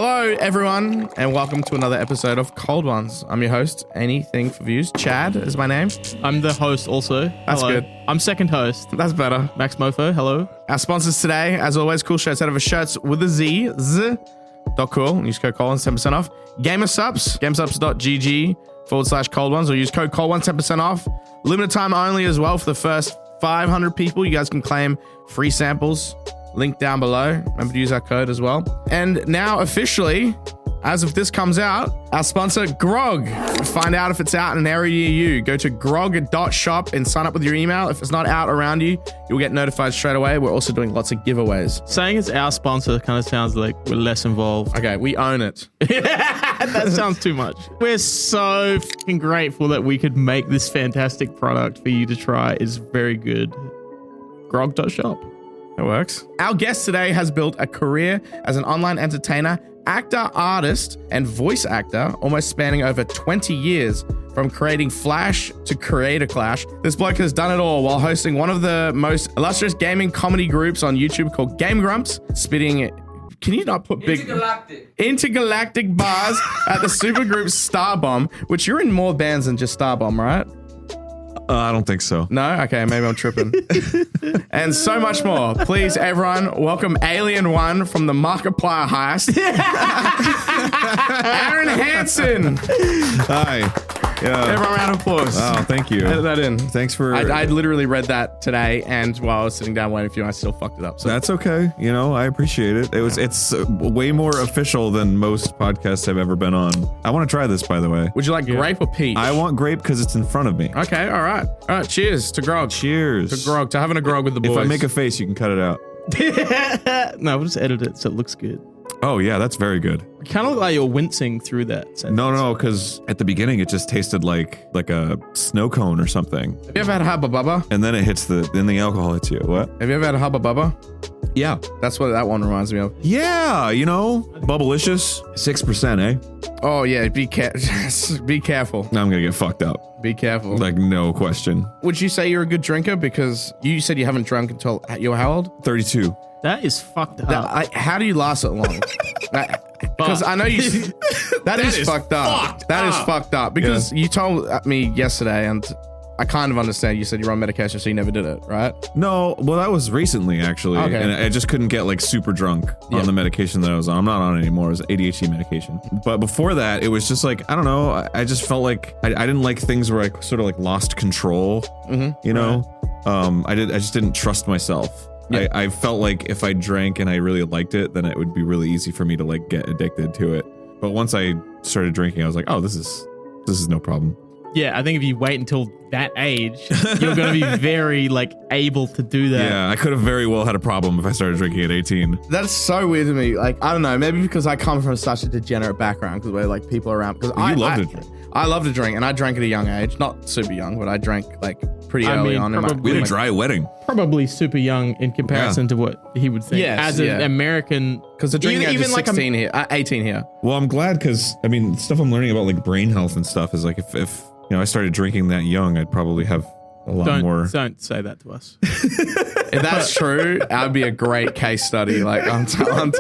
Hello, everyone, and welcome to another episode of Cold Ones. I'm your host, Anything for Views. Chad is my name. I'm the host also. That's Hello. good. I'm second host. That's better. Max Mofo, hello. Our sponsors today, as always, Cool Shirts out of shirts with a Z. Z.cool. Use code Cold Ones, 10% off. Gamersubs, gamersubs.gg/Cold Ones, or use code Cold Ones, 10% off. Limited time only as well for the first 500 people. You guys can claim free samples. Link down below. Remember to use our code as well. And now officially, as of this comes out, our sponsor, Grog. Find out if it's out in an area near you. Go to grog.shop and sign up with your email. If it's not out around you, you'll get notified straight away. We're also doing lots of giveaways. Saying it's our sponsor kind of sounds like we're less involved. Okay, we own it. That sounds too much. We're so fucking grateful that we could make this fantastic product for you to try. It's very good. Grog.shop. It works. Our guest today has built a career as an online entertainer, actor, artist, and voice actor, almost spanning over 20 years, from creating Flash to Creator Clash. This bloke has done it all while hosting one of the most illustrious gaming comedy groups on YouTube called Game Grumps, spitting... Can you not put big... Intergalactic bars at the supergroup Starbomb, which you're in more bands than just Starbomb, right? I don't think so. No? Okay, maybe I'm tripping. And so much more. Please, everyone, welcome Alien One from the Markiplier heist. Aaron Hansen. Hi. Yeah. Everyone, round of applause. Oh, thank you. Edit that in. Thanks for... I literally read that today, and while I was sitting down waiting for you, I still fucked it up. So That's okay. You know, I appreciate it. It's way more official than most podcasts I've ever been on. I want to try this, by the way. Would you like grape or peach? I want grape because it's in front of me. Okay, all right. All right, cheers to Grog. Cheers. To Grog, to having a grog with the boys. If I make a face, you can cut it out. No, we'll just edit it so it looks good. Oh, yeah, that's very good. It kind of look like you're wincing through that sentence. No, because at the beginning, it just tasted like a snow cone or something. Have you ever had Hubba Bubba? And then then the alcohol hits you. What? Have you ever had a Hubba Bubba? Yeah. That's what that one reminds me of. Yeah, you know, Bubblicious. 6%, eh? Oh, yeah, be careful. Be careful. Now I'm going to get fucked up. Be careful. Like, no question. Would you say you're a good drinker? Because you said you haven't drunk until you're how old? 32. That is fucked up. How do you last so long? Because I know you... that is fucked up. That is fucked up. Because you told me yesterday, and I kind of understand. You said you're on medication, so you never did it, right? No, well, that was recently, actually. Okay. And I just couldn't get, like, super drunk on the medication that I was on. I'm not on it anymore. It was ADHD medication. But before that, it was just, like, I don't know. I just felt like I didn't like things where I sort of, like, lost control, you know? Right. I just didn't trust myself. Yeah. I felt like if I drank and I really liked it, then it would be really easy for me to, like, get addicted to it. But once I started drinking, I was like, oh, this is no problem. Yeah, I think if you wait until that age, you're going to be very, like, able to do that. Yeah, I could have very well had a problem if I started drinking at 18. That's so weird to me. Like, I don't know, maybe because I come from such a degenerate background, because we're, like, people around. Because I love to drink. I love to drink, and I drank at a young age. Not super young, but I drank, like, pretty early on. We had a dry wedding. Probably super young in comparison to what he would think. Yes, as an American. Because the drinking age is 16 here, 18 here. Well, I'm glad because, I mean, stuff I'm learning about, like, brain health and stuff is, like, if you know, I started drinking that young, I'd probably have a lot more. Don't say that to us. If that's true, that'd be a great case study. Like, I'm telling.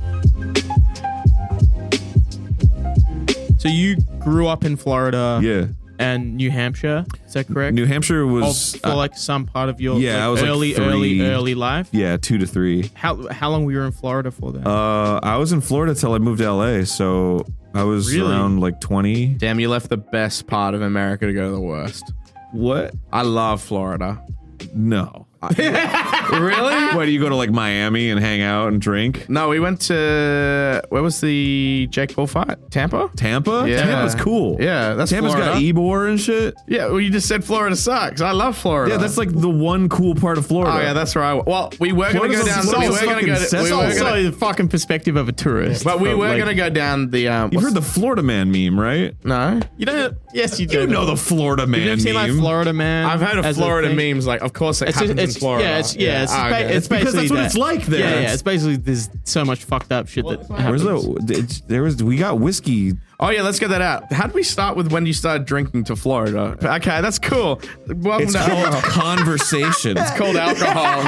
So you grew up in Florida. Yeah. And New Hampshire, is that correct? New Hampshire was for like some part of your I was early life. Yeah, 2 to 3. How long were you in Florida for then? I was in Florida till I moved to LA, so I was around like 20. Damn, you left the best part of America to go to the worst. What? I love Florida. No. Really? Why do you go to like Miami and hang out and drink? No, we went to where was the Jake Paul fight? Tampa? Yeah. Tampa's cool. Yeah, that's Tampa's Florida. got Ybor and shit. Yeah, well, you just said Florida sucks. I love Florida. Yeah, that's like the one cool part of Florida. Oh yeah, that's right. Well, we were going to go down. That's also the fucking perspective of a tourist. But we were going to go down the. You've heard the Florida Man meme, right? No, you don't. Yes, you do. You know the Florida Man meme. You've seen like Florida Man. I've heard of Florida memes. Like, of course, it happens in Florida. It's because that's what it's like there. Yeah, it's basically there's so much fucked up shit that happens. We got whiskey. Oh yeah, let's get that out. How did we start with when you started drinking to Florida? Okay, that's cool. Welcome It's to called alcohol. conversation. It's called alcohol.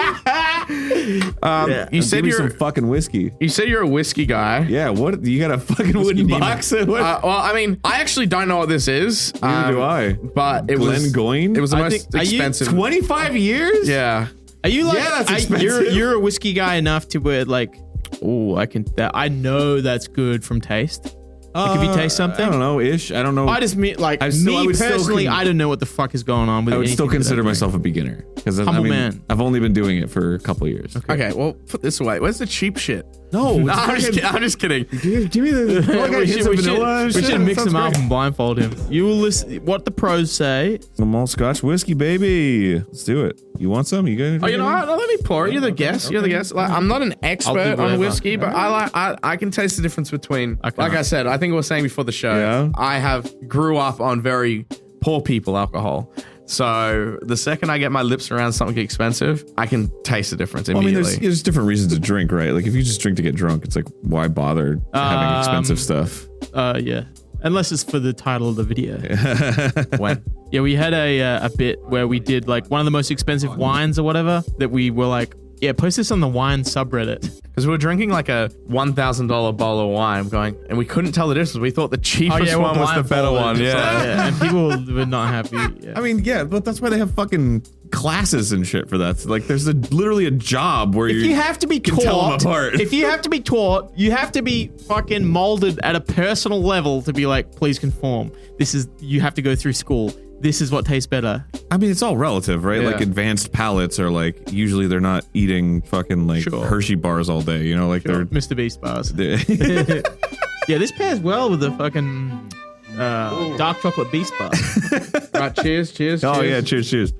You said Give me you're some fucking whiskey. you said you're a whiskey guy. Yeah, what? You got a fucking wooden box? What? Well, I mean, I actually don't know what this is. Neither do I. But it was Glengoyne? It was the I most think- are you expensive. 25 years? Yeah. Are you like? Yeah, that's expensive. You're a whiskey guy enough to where like, oh, I know that's good from taste. Like, if you taste something, I don't know, ish. I don't know. I just mean like I me would still personally, con- I don't know what the fuck is going on with. I would still anything that consider I drink. myself a beginner because Humble man. I've only been doing it for a couple of years. Okay, well, put this away. Where's the cheap shit? No, No, I'm just kidding. Give me the. we should mix them up and blindfold him. You will listen what the pros say. Some malt Scotch whiskey, baby. Let's do it. You want some? You got? Oh, you know what? No, let me pour it. You're the guest. You're the guest. Like, I'm not an expert on whatever. whiskey, but I can taste the difference between. I can't. Like I said, I think we were saying before the show. Yeah. I grew up on very poor people alcohol. So the second I get my lips around something expensive, I can taste the difference Well, I mean, immediately. there's different reasons to drink, right? Like if you just drink to get drunk, it's like why bother having expensive stuff? Yeah, unless it's for the title of the video. when? Yeah, we had a bit where we did like one of the most expensive wines or whatever that we were like, yeah, post this on the wine subreddit. Because we were drinking like a $1,000 bottle of wine, and we couldn't tell the difference. We thought the cheapest we're one was the better one. blindfolded. Yeah. And people were not happy. Yeah. I mean, yeah, but that's why they have fucking classes and shit for that. Like, there's literally a job where If you have to be can tell them taught, apart. if you have to be taught, you have to be fucking molded at a personal level to be like, please conform. You have to go through school. This is what tastes better. I mean, it's all relative, right? Yeah. Like advanced palates are like usually they're not eating fucking like Sure. Hershey bars all day. You know, like Mr. Beast bars. they're. Yeah, this pairs well with the fucking dark chocolate Beast bar. Right, cheers. Oh yeah, cheers.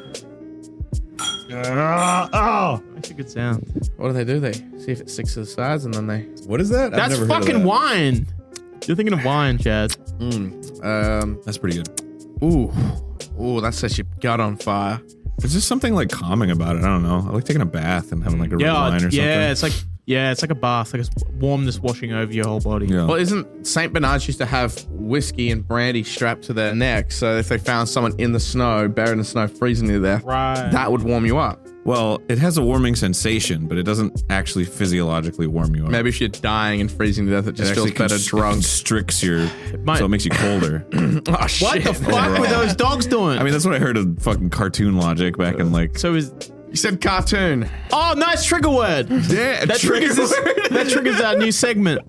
Makes a good sound. What do? They see if it sticks to the sides, and then they. What is that? That's fucking wine. You're thinking of wine, Chad. That's pretty good. Ooh, that sets your gut on fire. There's just something like calming about it. I don't know. I like taking a bath and having like a red wine or something. It's like a bath, like a warmness washing over your whole body. Yeah. Well, isn't St. Bernard's used to have whiskey and brandy strapped to their neck, so if they found someone in the snow, buried in the snow, freezing to death, Right. that would warm you up. Well, it has a warming sensation, but it doesn't actually physiologically warm you up. Maybe if you're dying and freezing to death, it it just feels actually better drunk. constricts your, might- so it makes you colder. Oh, shit. What the fuck were those dogs doing? I mean, that's what I heard of fucking cartoon logic back in like. so is You said cartoon. oh, nice trigger word. Yeah, That triggers this, that triggers our new segment.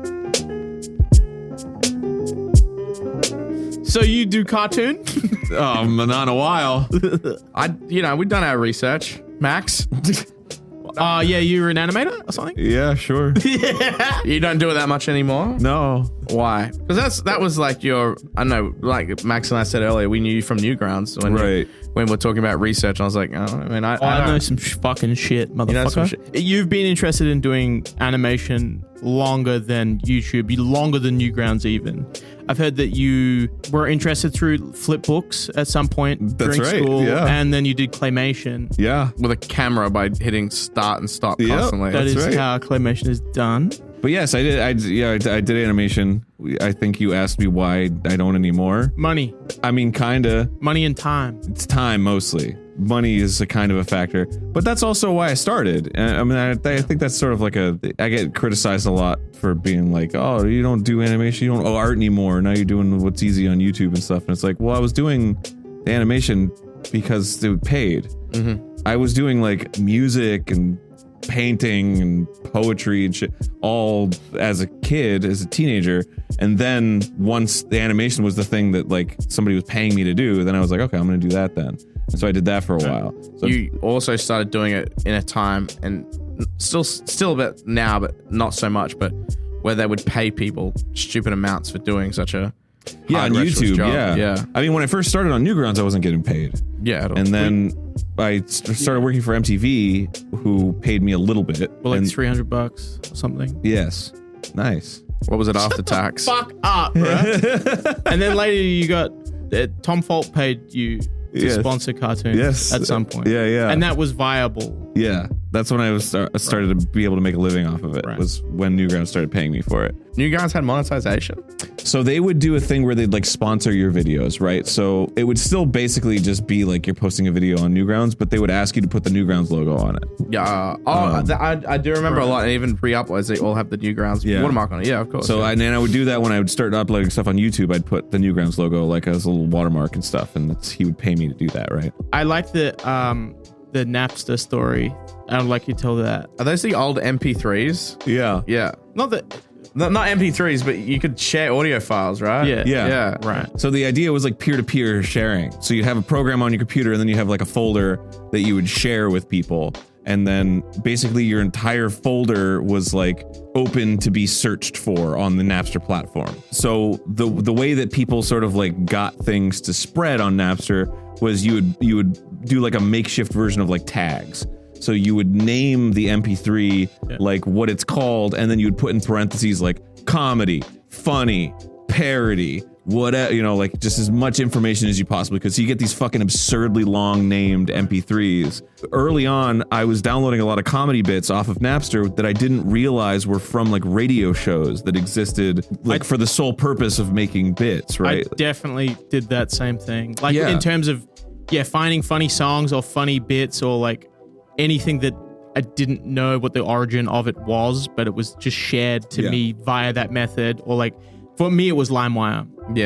So you do cartoon? Not in a while. We've done our research. Max, Yeah, you're an animator or something? Yeah, sure. you don't do it that much anymore. No. Why? Because that was like your, I don't know, like Max and I said earlier, we knew you from Newgrounds when we're talking about research. I was like, I know some fucking shit, motherfucker. You know some shit. You've been interested in doing animation longer than YouTube, longer than Newgrounds even. I've heard that you were interested through Flipbooks at some point That's during right, school, yeah. and then you did claymation. Yeah. with a camera by hitting start and stop Yep. constantly. That That's is right. how claymation is done. But yes, I did. I did animation. I think you asked me why I don't anymore. Money. I mean, kinda. Money and time. It's time mostly. Money is a kind of a factor, but that's also why I started. I mean, I think that's sort of like I get criticized a lot for being like, oh, you don't do animation, you don't art anymore. Now you're doing what's easy on YouTube and stuff. And it's like, well, I was doing the animation because they paid. Mm-hmm. I was doing like music and painting and poetry and shit all as a kid, as a teenager, and then once the animation was the thing that like somebody was paying me to do, then I was like, okay, I'm gonna do that then. And so I did that for a while. So You also started doing it in a time, and still a bit now, but not so much, but where they would pay people stupid amounts for doing such a yeah, on hard, arduous YouTube, job. yeah. I mean, when I first started on Newgrounds, I wasn't getting paid. Yeah. And then I started working for MTV, who paid me a little bit. Well, like and $300 or something. yes, nice. what was it after tax? Fuck up, bro. And then later you got Tom Folk paid you to Yes. sponsor cartoons Yes. at some point. Yeah. And that was viable. Yeah. That's when I was started to be able to make a living off of it. Right. Was when Newgrounds started paying me for it. Newgrounds had monetization. So they would do a thing where they'd like sponsor your videos, right? So it would still basically just be like you're posting a video on Newgrounds, but they would ask you to put the Newgrounds logo on it. Yeah. I do remember a lot. And even pre-uploads, they all have the Newgrounds watermark on it. Yeah, of course. So and I would do that when I would start uploading stuff on YouTube. I'd put the Newgrounds logo like as a little watermark and stuff, and he would pay me to do that, right? I like the Napster story. I would like you to tell that. Are those the old MP3s? Yeah. Yeah. Not MP3s, but you could share audio files, right? Yeah. Right. So the idea was like peer-to-peer sharing. So you'd have a program on your computer, and then you have like a folder that you would share with people. And then basically your entire folder was like open to be searched for on the Napster platform. So the way that people sort of like got things to spread on Napster was you would do like a makeshift version of like tags. So you would name the MP3 like what it's called, and then you would put in parentheses like comedy, funny, parody, whatever, like just as much information as you possibly could. So you get these fucking absurdly long named MP3s. Early on, I was downloading a lot of comedy bits off of Napster that I didn't realize were from like radio shows that existed like for the sole purpose of making bits, right? I definitely did that same thing. Like in terms of finding funny songs or funny bits or like anything that I didn't know what the origin of it was, but it was just shared to me via that method. Or like for me, it was LimeWire.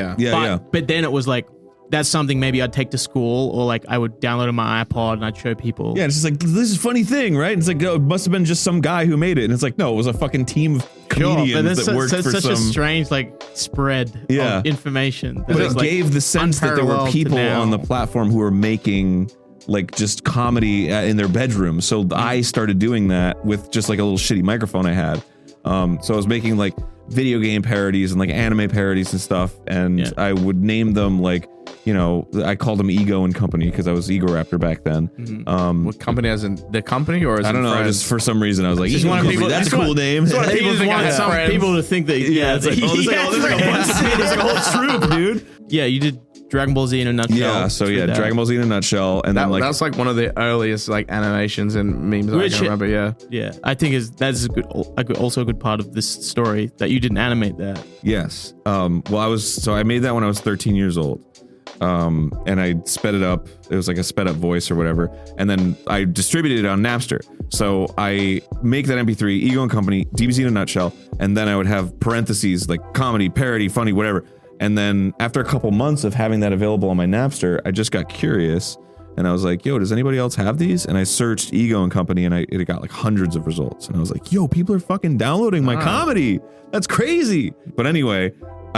But then it was like, that's something maybe I'd take to school, or like I would download on my iPod and I'd show people. Yeah, it's just like, this is a funny thing, right? It's like, oh, it must have been just some guy who made it. And it's like, no, it was a fucking team of comedians that worked for such some... a strange like spread of information. But it gave the sense that there were people on the platform who were making like just comedy in their bedroom. So I started doing that with just like a little shitty microphone I had. So I was making like video game parodies and like anime parodies and stuff. And I would name them like, I called them Ego and Company because I was Ego Raptor back then. What company, as in the company, or as I don't know, friends? just for some reason I was like, Ego Company, that's a cool name. People want some people to think that it's like, there's like a whole troop, dude. Yeah, you did Dragon Ball Z in a nutshell. Yeah, so Dragon Ball Z in a nutshell, and then like that's like one of the earliest like animations and memes I can remember. Yeah, I think that's also a good part of this story that you didn't animate that. Yes. Well, I made that when I was 13 years old. And I sped it up. It was like a sped up voice or whatever. And then I distributed it on Napster. So I make that MP3, Ego and Company, DBZ in a nutshell, and then I would have parentheses like comedy, parody, funny, whatever. And then after a couple months of having that available on my Napster, I just got curious and I was like, yo, does anybody else have these? And I searched Ego and Company and it got like hundreds of results. And I was like, yo, people are fucking downloading my comedy. That's crazy. But anyway,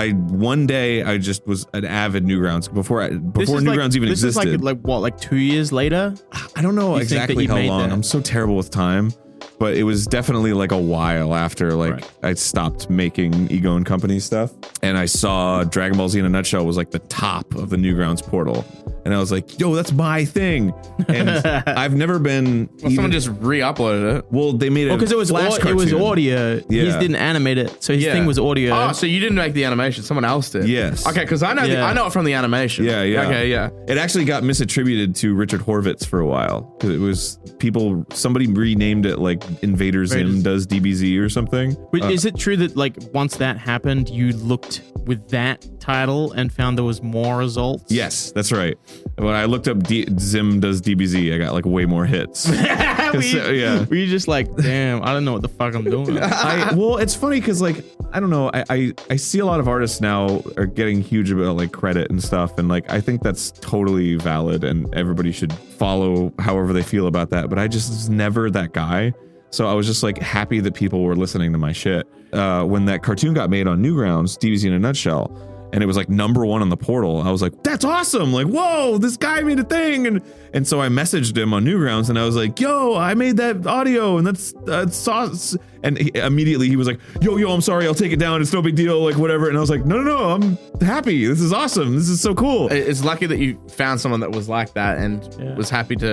one day I just was an avid Newgrounds before Newgrounds even existed. This is like 2 years later? I don't know exactly how long. I'm so terrible with time. But it was definitely like a while after I stopped making Ego and Company stuff. And I saw Dragon Ball Z in a nutshell was like the top of the Newgrounds portal. And I was like, yo, that's my thing. And I've never been... someone just re-uploaded it. Well, they made it because it was audio. Yeah. He didn't animate it. So his thing was audio. Oh, so you didn't make the animation. Someone else did. Yes. Okay, because I know it from the animation. Yeah. Okay, yeah. It actually got misattributed to Richard Horvitz for a while. Because it was somebody renamed it like Invader Zim does DBZ or something. Is it true that like once that happened, you looked with that title and found there was more results? Yes, that's right. When I looked up Zim does DBZ, I got like way more hits. Were you just like, damn, I don't know what the fuck I'm doing? Well, it's funny because like, I don't know, I see a lot of artists now are getting huge about like credit and stuff. And like, I think that's totally valid and everybody should follow however they feel about that. But I just was never that guy. So I was just like happy that people were listening to my shit. When that cartoon got made on Newgrounds, DBZ in a nutshell, and it was like #1 on the portal, I was like, that's awesome. Like, whoa, this guy made a thing. And so I messaged him on Newgrounds and I was like, yo, I made that audio and that's sauce. And immediately he was like, yo, I'm sorry, I'll take it down. It's no big deal, like whatever. And I was like, no, I'm happy. This is awesome. This is so cool. It's lucky that you found someone that was like that and was happy to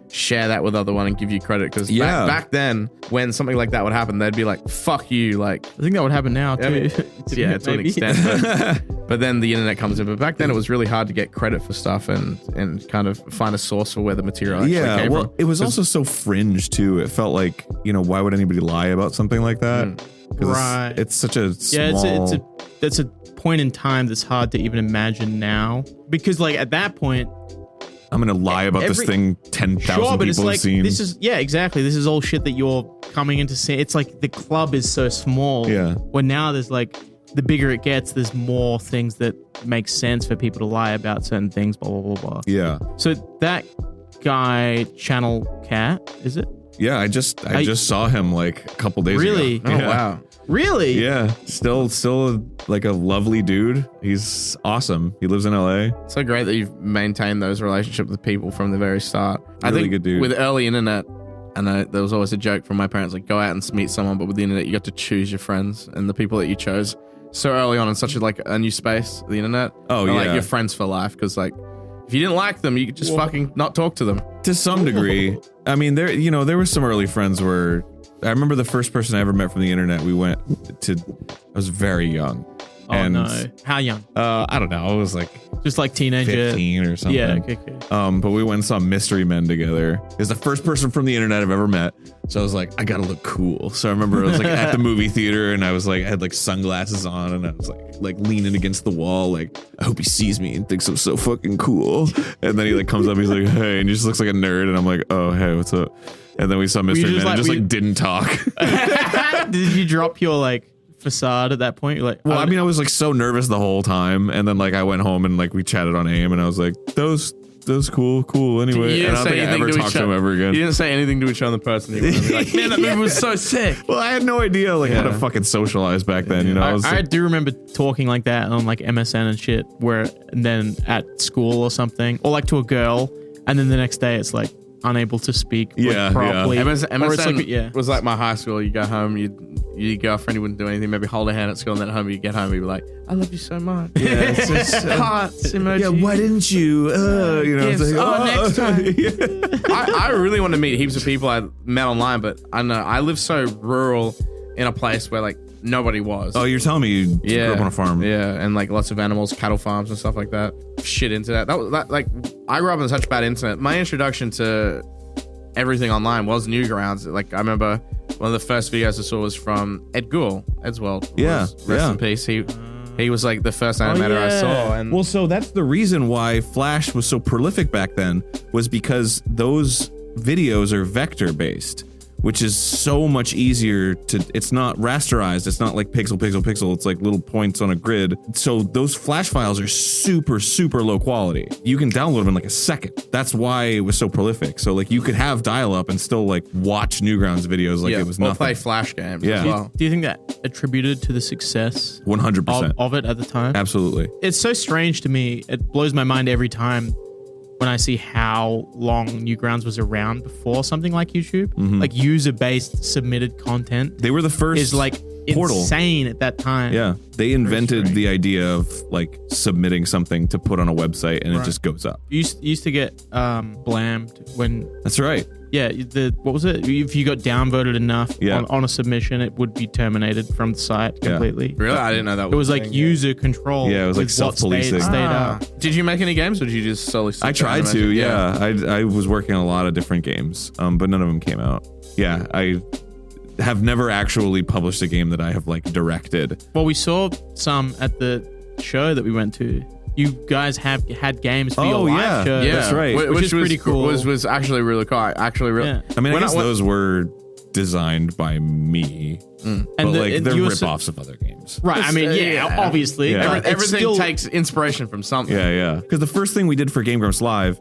share that with other one and give you credit. Because back then, when something like that would happen, they'd be like, fuck you. Like, I think that would happen now too. Yeah, to an extent. But then the internet comes in. But back then it was really hard to get credit for stuff and kind of find a source for where the material actually came from. It was also so fringe too. It felt like, why would anybody lie about something like that? Right. It's such a small... it's a point in time that's hard to even imagine now. Because like at that point, I'm going to lie about this thing 10,000 people have seen. This is, exactly. This is all shit that you're coming in to see. It's like the club is so small. Yeah. When now there's like, the bigger it gets, there's more things that make sense for people to lie about certain things, blah, blah, blah, blah. Yeah. So that guy, Channel Cat, is it? Yeah, I just saw him like a couple days ago. Really? Oh, wow. Really? Yeah. Still like a lovely dude. He's awesome. He lives in LA. It's so great that you've maintained those relationships with people from the very start. I Really think good dude. With early internet, and there was always a joke from my parents, like, go out and meet someone, but with the internet, you got to choose your friends and the people that you chose so early on in such a new space, the internet. Oh, are yeah. like your friends for life, because like, if you didn't like them, you could just fucking not talk to them. To some degree. I mean, there were some early friends where I remember the first person I ever met from the internet. I was very young. Oh, no. How young? I don't know. I was like just like teenager. 15 or something. Yeah, okay. But we went and saw Mystery Men together. It was the first person from the internet I've ever met. So I was like, I gotta look cool. So I remember I was like at the movie theater and I had like sunglasses on and I was like leaning against the wall, like, I hope he sees me and thinks I'm so fucking cool. And then he like comes up, he's like, hey, and he just looks like a nerd. And I'm like, oh, hey, what's up? And then we saw Mystery Men and just didn't talk. Did you drop your like facade at that point? You're like, well, I mean, I was like so nervous the whole time, and then like I went home and like we chatted on AIM, and I was like, "Those cool." Anyway, and I don't think I ever talked to him ever again. You didn't say anything to each other personally. Like, man, that movie was so sick. Well, I had no idea how to fucking socialize back then. I do remember talking like that on like MSN and shit, and then at school or something, or like to a girl, and then the next day it's like unable to speak properly. MSN was like my high school. You go home, your girlfriend, you wouldn't do anything, maybe hold her hand at school, and then at home you get home, you'd be like, I love you so much. Yeah, it's just, hearts emoji. Yeah, why didn't you? Next time. I really want to meet heaps of people I met online, but I know I live so rural in a place where like nobody was. Oh, you're telling me you grew up on a farm? Yeah, and like lots of animals, cattle farms and stuff like that. Shit internet. That like I grew up on such bad internet. My introduction to everything online was Newgrounds. Like I remember one of the first videos I saw was from Ed Gould, Ed's World. Yeah, rest in peace. He was like the first animator I saw. And well, so that's the reason why Flash was so prolific back then, was because those videos are vector based, which is so much easier it's not rasterized. It's not like pixel. It's like little points on a grid. So those Flash files are super, super low quality. You can download them in like a second. That's why it was so prolific. So like you could have dial up and still like watch Newgrounds videos like it was nothing. Or play Flash games as well. Do you think that attributed to the success 100% of it at the time? Absolutely. It's so strange to me. It blows my mind every time when I see how long Newgrounds was around before something like YouTube. Mm-hmm. Like user-based submitted content. They were the first is like portal. Insane at that time. Yeah. They invented the idea of like submitting something to put on a website and it just goes up. You used to get blammed when... That's right. Yeah, what was it? If you got downvoted enough on a submission, it would be terminated from the site completely. Really? I didn't know that. It was like user control. Yeah, it was like self-policing. Stayed up. Did you make any games, or did you just solely? I tried to. Yeah, I was working on a lot of different games, but none of them came out. Yeah, I have never actually published a game that I have like directed. Well, we saw some at the show that we went to. You guys have had games for your live show. Yeah, that's right. Which is pretty cool. Was actually really cool. I mean, I guess those were designed by me, but like they're rip-offs of other games. Right. I mean, obviously. Yeah. Everything takes inspiration from something. Yeah. Because the first thing we did for Game Grumps Live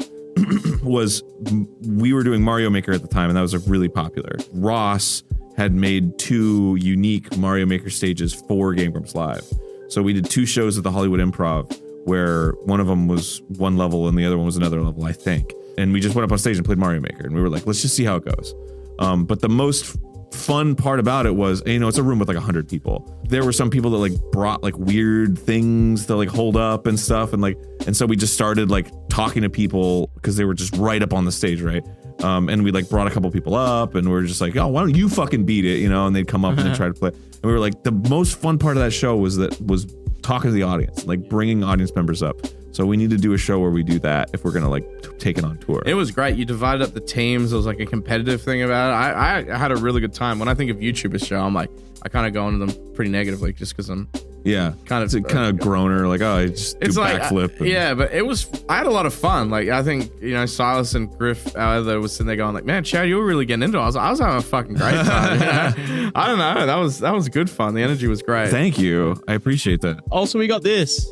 was we were doing Mario Maker at the time, and that was really popular. Ross had made 2 unique Mario Maker stages for Game Grumps Live. So we did 2 shows at the Hollywood Improv, where one of them was one level and the other one was another level, I think. And we just went up on stage and played Mario Maker, and we were like, let's just see how it goes. But the most fun part about it was, it's a room with like 100 people. There were some people that like brought like weird things to like hold up and stuff, and so we just started like talking to people because they were just right up on the stage, right? And we like brought a couple people up, and we were just like, oh, why don't you fucking beat it, and they'd come up and they'd try to play. And we were like, the most fun part of that show was talking to the audience, like bringing audience members up. So we need to do a show where we do that if we're gonna like take it on tour. It was great. You divided up the teams. There was like a competitive thing about it. I had a really good time. When I think of YouTubers show, I'm like, I kind of go into them pretty negatively just because I'm kind of groaner, like, oh, I just do backflip. But I had a lot of fun. Like, I think, Silas and Griff either was sitting there going like, man, Chad, you were really getting into it. I was having a fucking great time. I don't know. That was good fun. The energy was great. Thank you. I appreciate that. Also, we got this.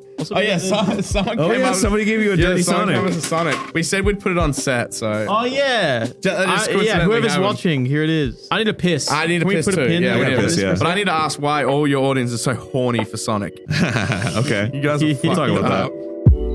Somebody gave you a dirty Sonic. We said we'd put it on set, so. Oh yeah, whoever's watching, here it is. I need a piss. I need a piss too. Yeah, we need a piss. Yeah. But I need to ask why all your audience is so horny for Sonic. Okay, you guys we'll talk about that.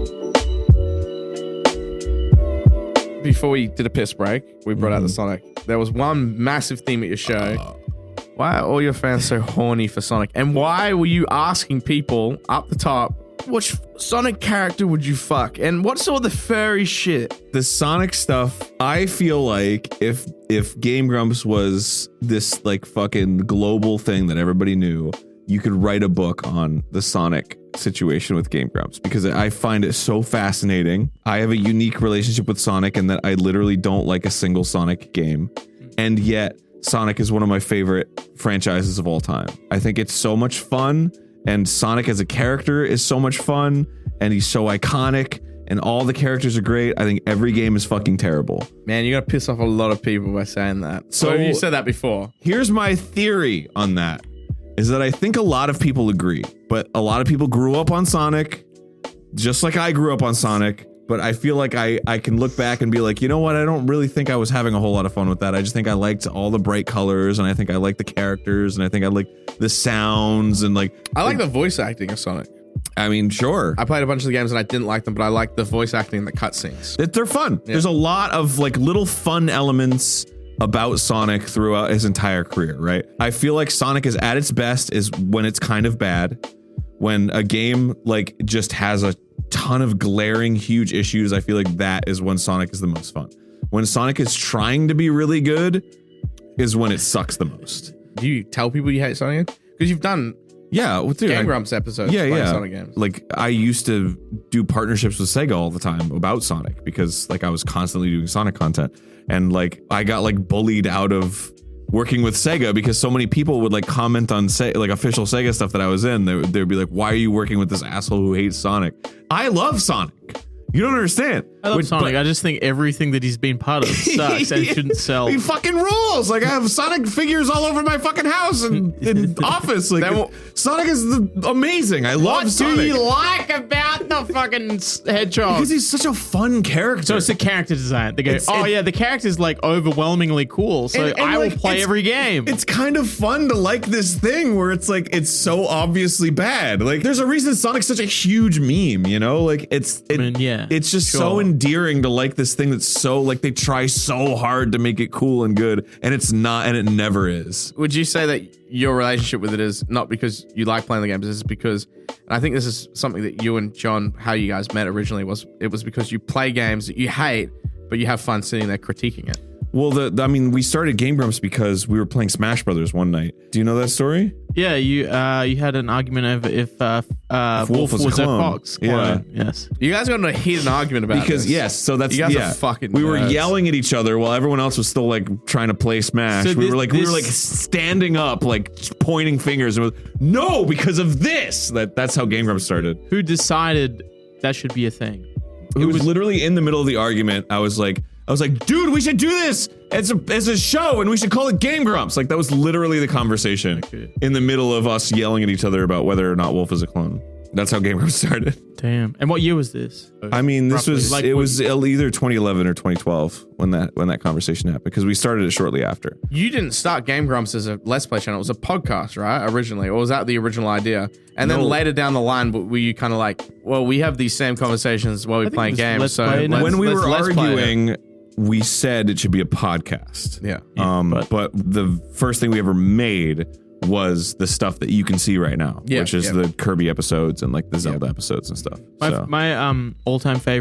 Before we did a piss break, we brought out the Sonic. There was one massive theme at your show. Why are all your fans so horny for Sonic? And why were you asking people up the top, which Sonic character would you fuck? And what's all the furry shit? The Sonic stuff, I feel like if Game Grumps was this like fucking global thing that everybody knew, you could write a book on the Sonic situation with Game Grumps, because I find it so fascinating. I have a unique relationship with Sonic in that I literally don't like a single Sonic game. And yet Sonic is one of my favorite franchises of all time. I think it's so much fun. And Sonic as a character is so much fun, and he's so iconic, and all the characters are great. I think every game is fucking terrible. Man, you're going to piss off a lot of people by saying that. So you said that before. Here's my theory on that, is that I think a lot of people agree, but a lot of people grew up on Sonic, just like I grew up on Sonic. But I feel like I can look back and be like, you know what? I don't really think I was having a whole lot of fun with that. I just think I liked all the bright colors, and I think I liked the characters, and I think I liked the sounds, and like... I like the voice acting of Sonic. I mean, sure. I played a bunch of the games and I didn't like them, but I like the voice acting and the cutscenes. They're fun. Yeah. There's a lot of like little fun elements about Sonic throughout his entire career, right? I feel like Sonic is at its best is when it's kind of bad. When a game like just has a ton of glaring huge issues, I feel like that is when Sonic is the most fun. When Sonic is trying to be really good is when it sucks the most. Do you tell people you hate Sonic? Because you've done Game Grumps episodes playing Sonic games. Like I used to do partnerships with Sega all the time about Sonic, because like I was constantly doing Sonic content, and like I got like bullied out of working with Sega because so many people would like comment on like official Sega stuff that I was in. They'd be like, why are you working with this asshole who hates Sonic? I love Sonic. You don't understand. I love Sonic. I just think everything that he's been part of sucks and shouldn't sell. He fucking rules. Like I have Sonic figures all over my fucking house and in office. Like Sonic is amazing. I love Sonic. What do you like about the fucking hedgehog? Because he's such a fun character. So it's the character design. They go, the character's like overwhelmingly cool. So I will play every game. It's kind of fun to like this thing where it's like it's so obviously bad. Like there's a reason Sonic's such a huge meme. You know, like it's just so endearing to like this thing that's so like they try so hard to make it cool and good, and it's not, and it never is. Would you say that your relationship with it is not because you like playing the games, it's because, and I think this is something that you and John, how you guys met originally, was because you play games that you hate, but you have fun sitting there critiquing it? Well, we started Game Grumps because we were playing Smash Brothers one night. Do you know that story? Yeah, you had an argument over if Wolf was a fox. Yeah. Yes. You guys got in a heated argument about because this. Yes, so that's you guys are fucking. We were yelling at each other while everyone else was still like trying to play Smash. So we were like standing up, like pointing fingers, and no, because of this. That's how Game Grumps started. Who decided that should be a thing? It was literally in the middle of the argument. I was like, dude, we should do this as a show, and we should call it Game Grumps. Like, that was literally the conversation in the middle of us yelling at each other about whether or not Wolf is a clone. That's how Game Grumps started. Damn. And what year was this? I mean, this was either 2011 or 2012 when that conversation happened, because we started it shortly after. You didn't start Game Grumps as a Let's Play channel. It was a podcast, right, originally? Or was that the original idea? And then later down the line, were you kind of like, well, we have these same conversations while we play games. So when we were arguing, we said it should be a podcast. Yeah. But the first thing we ever made was the stuff that you can see right now, which is the Kirby episodes and like the Zelda episodes and stuff. My all-time favorite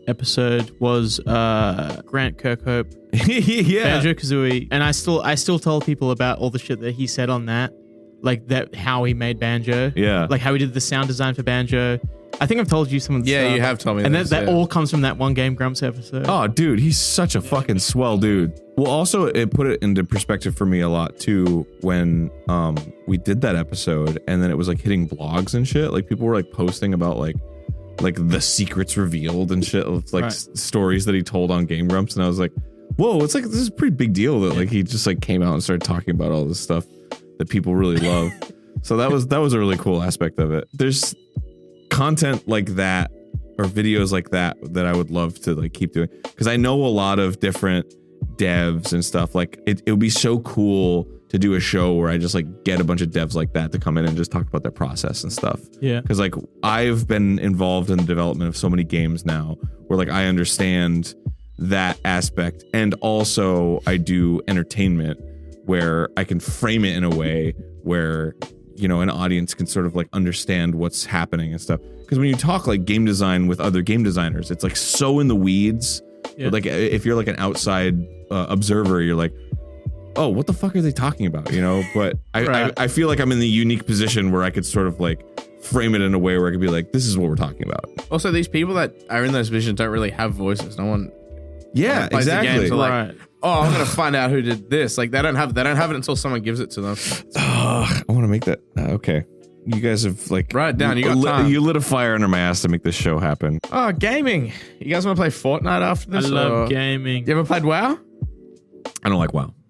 episode was Grant Kirkhope Yeah. Banjo-Kazooie, and I still tell people about all the shit that he said on that, like that how he made Banjo, like how he did the sound design for Banjo. I think I've told you some of the stuff. You have told me and this, that all comes from that One Game Grumps episode. Oh, dude, he's such a fucking swell dude. Well, also, it put it into perspective for me a lot, too, when we did that episode, and then it was, like, hitting blogs and shit. Like, people were, like, posting about, like the secrets revealed and shit. Like, stories that he told on Game Grumps, and I was like, whoa, it's like, this is a pretty big deal that, like, he just, like, came out and started talking about all this stuff that people really love. So that was a really cool aspect of it. There's content like that, or videos like that I would love to like keep doing, because I know a lot of different devs and stuff. Like it would be so cool to do a show where I just like get a bunch of devs like that to come in and just talk about their process and stuff. Yeah, because like I've been involved in the development of so many games now where like I understand that aspect, and also I do entertainment where I can frame it in a way where, you know, an audience can sort of like understand what's happening and stuff. Because when you talk like game design with other game designers, it's like so in the weeds. Yeah. Like if you're like an outside observer, you're like, oh, what the fuck are they talking about? You know, but I feel like I'm in the unique position where I could sort of like frame it in a way where I could be like, this is what we're talking about. Also, these people that are in those positions don't really have voices. No one. Yeah, exactly. So like, oh, I'm gonna find out who did this. Like they don't have it until someone gives it to them. I want to make that. Okay, you guys have like write it down. You got time. You lit a fire under my ass to make this show happen. Oh, gaming. You guys want to play Fortnite after this? I love gaming. You ever played WoW? I don't like WoW.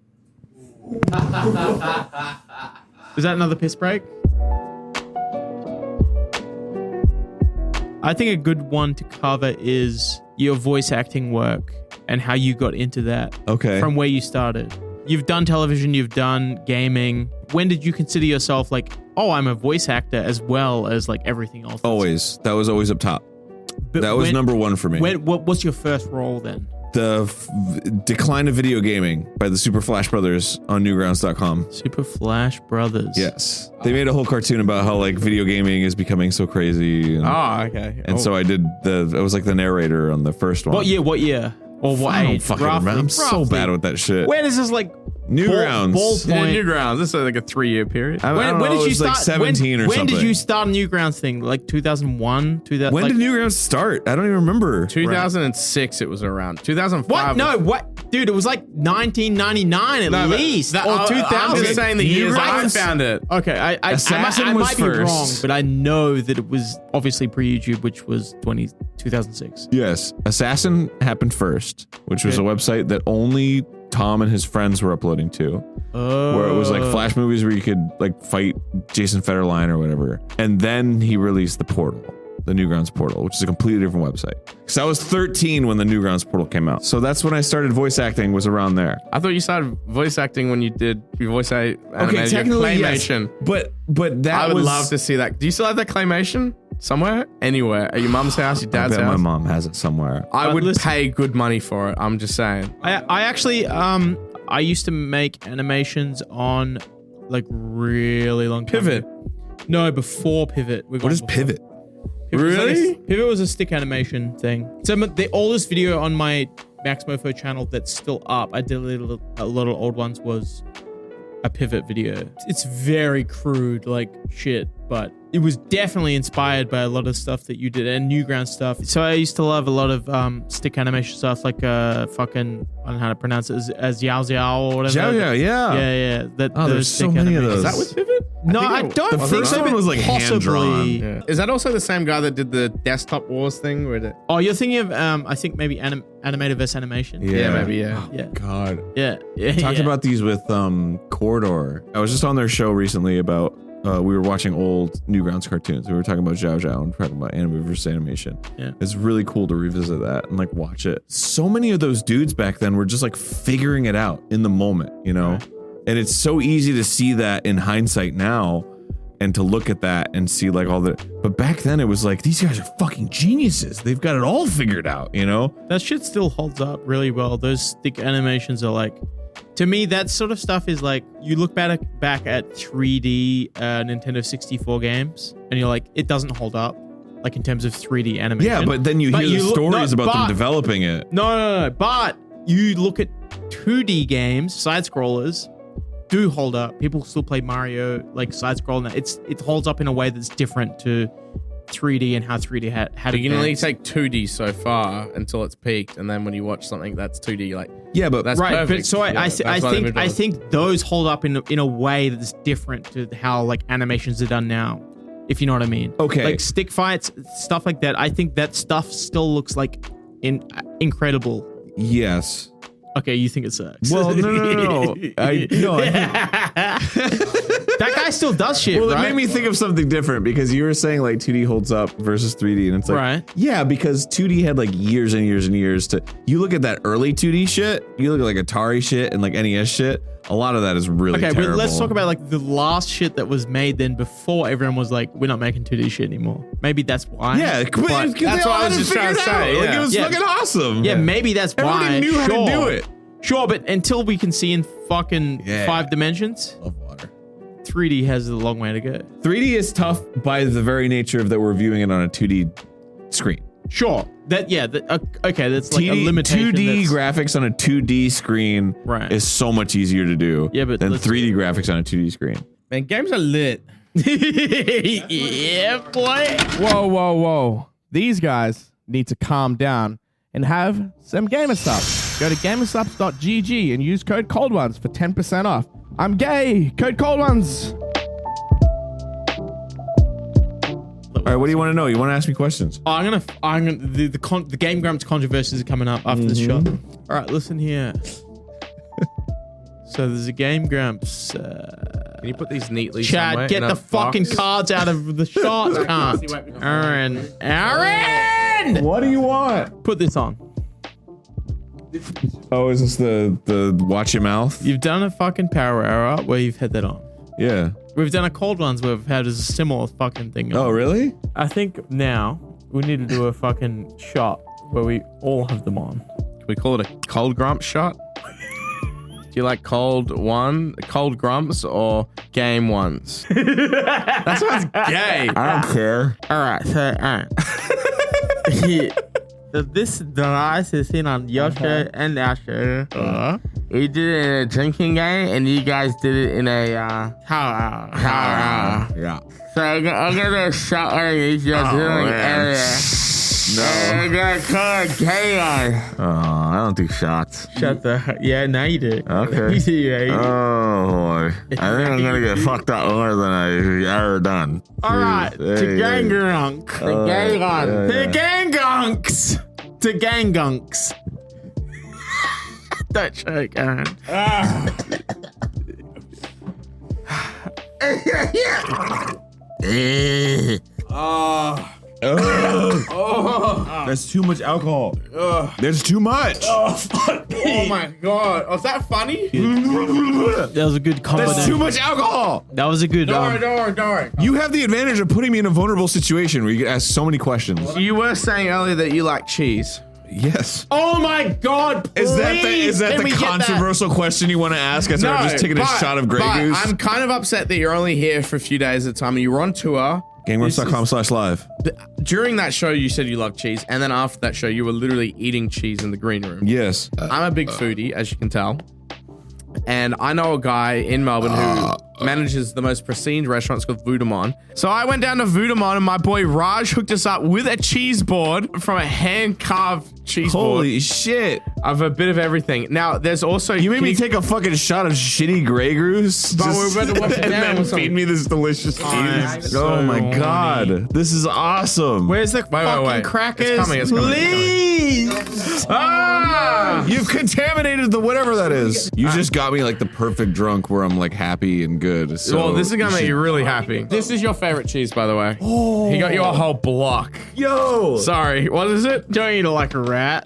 Was that another piss break? I think a good one to cover is your voice acting work and how you got into that. Okay. From where you started. You've done television, you've done gaming. When did you consider yourself like, oh, I'm a voice actor as well as like everything else? Always. That was always up top. But that was number one for me. What's your first role then? The decline of video gaming by the Super Flash Brothers on Newgrounds.com. Super Flash Brothers. Yes. They made a whole cartoon about how like video gaming is becoming so crazy. And, okay. And so I did I was like the narrator on the first one. What year? Or what I don't age? fucking remember. I'm so bad with that shit. Where does this like Newgrounds? Newgrounds. This is like a 3-year period. When did you start? Like 17 or something. When did you start Newgrounds thing? Like 2001? When did Newgrounds start? I don't even remember. 2006 it was around. 2005. What? No, what? Dude, it was like 1999 at least. Or 2000. I'm just saying the years I found it. Okay, I might be wrong, but I know that it was obviously pre-YouTube, which was 2006. Yes. Assassin happened first, which was a website that only Tom and his friends were uploading to, where it was like Flash movies where you could like fight Jason Federline or whatever. And then he released the Portal, the Newgrounds Portal, which is a completely different website. Because I was 13 when the Newgrounds Portal came out. So that's when I started voice acting, was around there. I thought you started voice acting when you did your voice animation. Technically, claymation. Yes. But that I would love to see that. Do you still have that claymation? Somewhere? Anywhere? At your mum's house, your dad's house? My mom has it somewhere. I would pay good money for it. I'm just saying. I actually, I used to make animations on like really long time. Pivot? No, before Pivot. What is Pivot? Really? Pivot was a stick animation thing. So the oldest video on my MaxMofo channel that's still up, I did a lot of old ones, was a Pivot video. It's very crude, like shit, but it was definitely inspired by a lot of stuff that you did and Newgrounds stuff. So I used to love a lot of stick animation stuff, like fucking, I don't know how to pronounce it, as Yao Xiao or whatever. Xiao, yeah. Yeah. There's so many of those. Is that with Pivot? No, I don't think so. The first one was like hand-drawn. Yeah. Is that also the same guy that did the Desktop Wars thing? Oh, you're thinking of, I think maybe Animated vs. Animation. Yeah, maybe, yeah. Oh, God. Yeah. Talked about these with Corridor. I was just on their show recently about, we were watching old Newgrounds cartoons. We were talking about Xiao Xiao and talking about anime versus animation. Yeah. It's really cool to revisit that and like watch it. So many of those dudes back then were just like figuring it out in the moment, you know? Right. And it's so easy to see that in hindsight now and to look at that and see like all the, but back then it was like, these guys are fucking geniuses. They've got it all figured out, you know? That shit still holds up really well. Those stick animations are like, to me, that sort of stuff is like, you look back at 3D Nintendo 64 games and you're like, it doesn't hold up. like in terms of 3D animation. Yeah, but then you hear the stories about them developing it. No. But you look at 2D games, side scrollers do hold up. People still play Mario like side scrolling. It holds up in a way that's different to 3D and how 3D had you can only take 2D so far until it's peaked, and then when you watch something that's 2D, you're like, yeah, but that's right. perfect. But so I think those hold up in a way that's different to how like animations are done now, if you know what I mean. Okay, like stick fights, stuff like that. I think that stuff still looks like incredible. Yes. Okay, you think it sucks. Well, no. That guy still does shit, well, right? It made me think of something different because you were saying like 2D holds up versus 3D, and it's like, right. Yeah, because 2D had like years and years and years to. You look at that early 2D shit, you look at like Atari shit and like NES shit. A lot of that is really terrible. But let's talk about like the last shit that was made then before everyone was like, we're not making 2D shit anymore. Maybe that's why. Yeah, that's what I was just trying to say. Like, it was fucking awesome. Yeah, maybe that's why. Everybody knew how to do it. Sure, but until we can see in fucking 5 dimensions, Love water. 3D has a long way to go. 3D is tough by the very nature of that we're viewing it on a 2D screen. Sure. Okay, that's like a limitation. 2D graphics on a 2D screen is so much easier to do than 3D graphics on a 2D screen. Man, games are lit. Yeah, boy. Whoa. These guys need to calm down and have some gamer stuff. Go to gamersubs.gg and use code COLDONES for 10% off. I'm gay. Code COLDONES. All right, what do you want to know? You want to ask me questions? I'm gonna the Game Grumps controversies are coming up after this shot. All right, listen here. So there's a Game Grumps. Can you put these neatly? Chad, get the fucking cards out of the shot. Aaron! What do you want? Put this on. Oh, is this the watch your mouth? You've done a fucking power hour where you've had that on. Yeah. We've done a cold ones where we've had a similar fucking thing on. Oh, really? I think now we need to do a fucking shot where we all have them on. Can we call it a cold grump shot? Do you like cold grumps or game ones? That sounds gay. I don't care. All right, so this device is seen on your show and our show. We did it in a drinking game, and you guys did it in a Yeah. So I'm gonna do a shot on you just area. No. I'm gonna call it K-On. Oh, I don't do shots. Yeah, now you do. Okay. Yeah. Oh, boy. I think I'm going to get fucked up more than I've ever done. All right. To Gang Gunk. To Gang Gunk. To Gang Gunks. To Gang Gunks. Don't choke, Aaron. That's too much alcohol. There's too much. Oh my god. Was that funny? That was a good compliment. That's too much alcohol. That was a good. Don't worry. You have the advantage of putting me in a vulnerable situation where you can ask so many questions. You were saying earlier that you like cheese. Yes. Oh my god! Is that the controversial question you want to ask? As I'm just taking a shot of Grey Goose. I'm kind of upset that you're only here for a few days at a time. You were on tour. GameWorks.com/live. During that show, you said you loved cheese, and then after that show, you were literally eating cheese in the green room. Yes. I'm a big foodie, as you can tell. And I know a guy in Melbourne who manages the most pristine restaurants called Voudemont. So I went down to Voudemont and my boy Raj hooked us up with a cheese board from a hand-carved cheese board. Holy shit. Of a bit of everything. Now, there's also... You made me take a fucking shot of shitty Grey Goose? But we're about to wash it and down then with feed me this delicious cheese. Oh my god. This is awesome. Where's the fucking crackers? It's coming. Please! You've contaminated the whatever that is. You just got me like the perfect drunk where I'm like happy and good. So well, this is gonna make you really happy. This is your favorite cheese, by the way. Oh. He got you a whole block. Yo! Sorry, what is it? Don't eat it like a rat.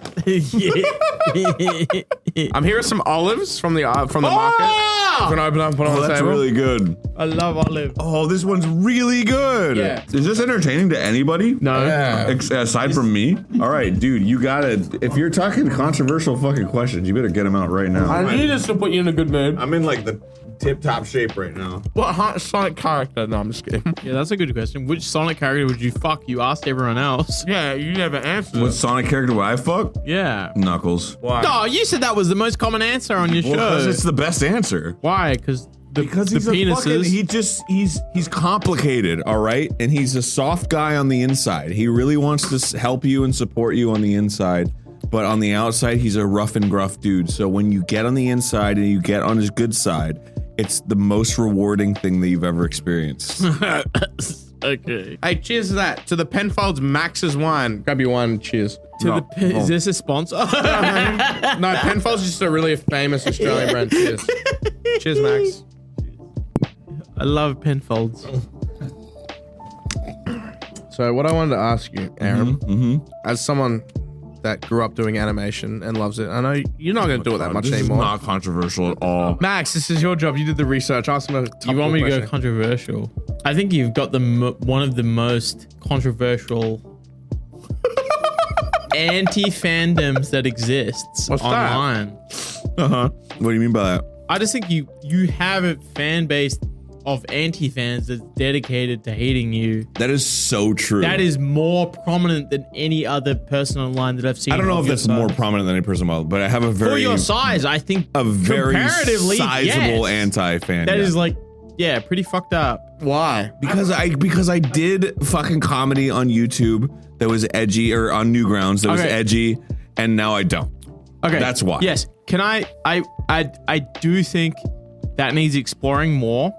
I'm here with some olives from the market. I'm gonna open up and put on the that's table. really good. I love olive. Oh, this one's really good. Yeah. Is this entertaining to anybody? No. Yeah. Aside from me? All right, dude, you gotta, if you're talking controversial fucking questions, you better get them out right now. I need us to put you in a good mood. I'm in like the tip-top shape right now. What Sonic character? No, I'm just kidding. Yeah, that's a good question. Which Sonic character would you fuck? You asked everyone else. Yeah, you never answered. What Sonic character would I fuck? Yeah. Knuckles. Why? No, you said that was the most common answer on your Well, because show. it's the best answer. Why? Because Because the he's a fucking, penises. he's complicated, all right? And he's a soft guy on the inside. He really wants to help you and support you on the inside. But on the outside, he's a rough and gruff dude. So when you get on the inside and you get on his good side, it's the most rewarding thing that you've ever experienced. Okay. Hey, cheers to that. To the Penfolds Max's wine. Grab your wine and cheers. Is this a sponsor? No, Penfolds is just a really famous Australian brand. Cheers. Cheers, Max. I love Penfolds. So what I wanted to ask you, Aaron, as someone that grew up doing animation and loves it, I know you're not going to do it that much this anymore. is not controversial at all. Max, this is your job. You did the research. Ask him a You want me to go question. controversial? I think you've got one of the most controversial anti-fandoms that exists What's that? online. Uh-huh. What do you mean by that? I just think you have a fan base of anti-fans that's dedicated to hating you. That is so true. That is more prominent than any other person online that I've seen. I don't know of if your that's more size. prominent than any person else, but I have a very For your size, I think a very comparatively, sizable yes. anti-fan. That yeah. is like, yeah, pretty fucked up. Why? because I did fucking comedy on YouTube that was edgy, or on Newgrounds that was Okay. edgy, and now I don't. Okay, That's why. Yes, can I do think that needs exploring more.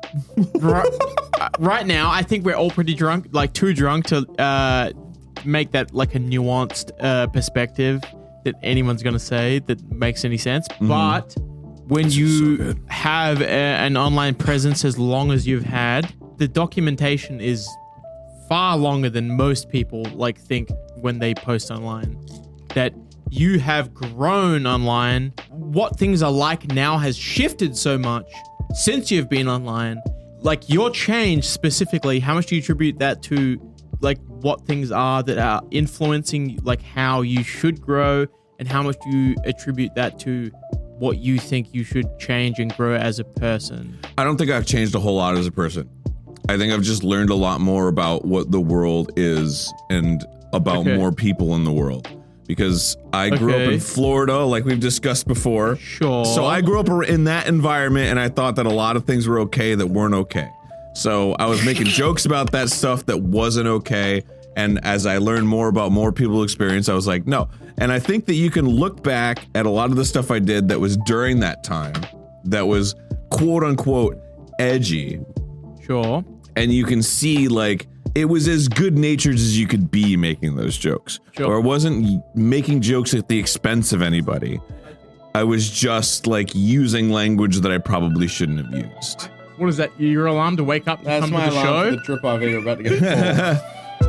Right now, I think we're all pretty drunk, like too drunk to make that like a nuanced perspective that anyone's gonna say that makes any sense. But when you have an online presence as long as you've had, the documentation is far longer than most people like think when they post online. That you have grown online. What things are like now has shifted so much since you've been online. Like your change specifically, how much do you attribute that to like what things are that are influencing like how you should grow, and how much do you attribute that to what you think you should change and grow as a person? I don't think I've changed a whole lot as a person. I think I've just learned a lot more about what the world is and about more people in the world. Because I grew up in Florida, like we've discussed before. Sure. So I grew up in that environment, and I thought that a lot of things were okay that weren't okay. So I was making jokes about that stuff that wasn't okay. And as I learned more about more people's experience, I was like, no. And I think that you can look back at a lot of the stuff I did that was during that time, that was quote unquote edgy. Sure. And you can see like it was as good natured as you could be making those jokes. Sure. Or I wasn't making jokes at the expense of anybody. I was just like using language that I probably shouldn't have used. What is that? Your alarm to wake up and That's come my to the alarm show? for the drip over. You're about to get it.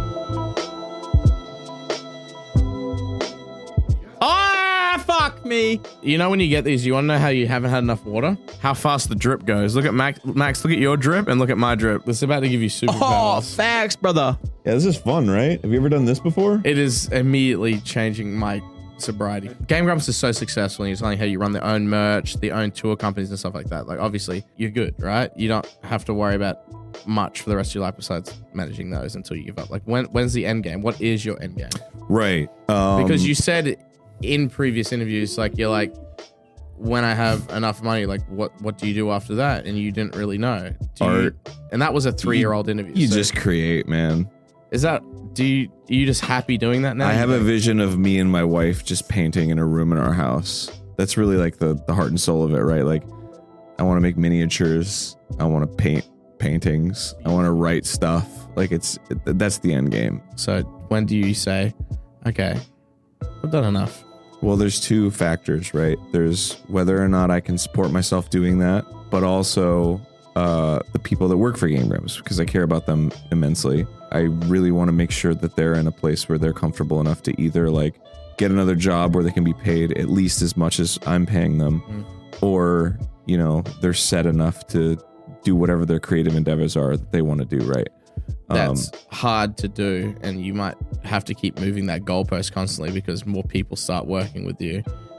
Ah, fuck me. You know when you get these, you want to know how you haven't had enough water? How fast the drip goes. Look at Max, look at your drip and look at my drip. This is about to give you Oh, superpowers. facts, brother. Yeah, this is fun, right? Have you ever done this before? It is immediately changing my sobriety. Game Grumps is so successful, and you're telling how you run their own merch, their own tour companies and stuff like that. Like, obviously, you're good, right? You don't have to worry about much for the rest of your life besides managing those until you give up. Like, when's the end game? What is your end game? Right. Because you said in previous interviews, like, you're like, when I have enough money, like, what do you do after that? And you didn't really know. And that was a 3-year-old interview. you so just create, man. is that? Are you just happy doing that now? I have You a don't- vision of me and my wife just painting in a room in our house. That's really like the heart and soul of it, right? Like, I want to make miniatures. I want to paint paintings. I want to write stuff. Like, that's the end game. So when do you say, okay, I've done enough? Well, there's two factors, right? There's whether or not I can support myself doing that, but also the people that work for Game Grumps, because I care about them immensely. I really want to make sure that they're in a place where they're comfortable enough to either like get another job where they can be paid at least as much as I'm paying them, or, you know, they're set enough to do whatever their creative endeavors are that they want to do, right? That's hard to do, and you might have to keep moving that goalpost constantly because more people start working with you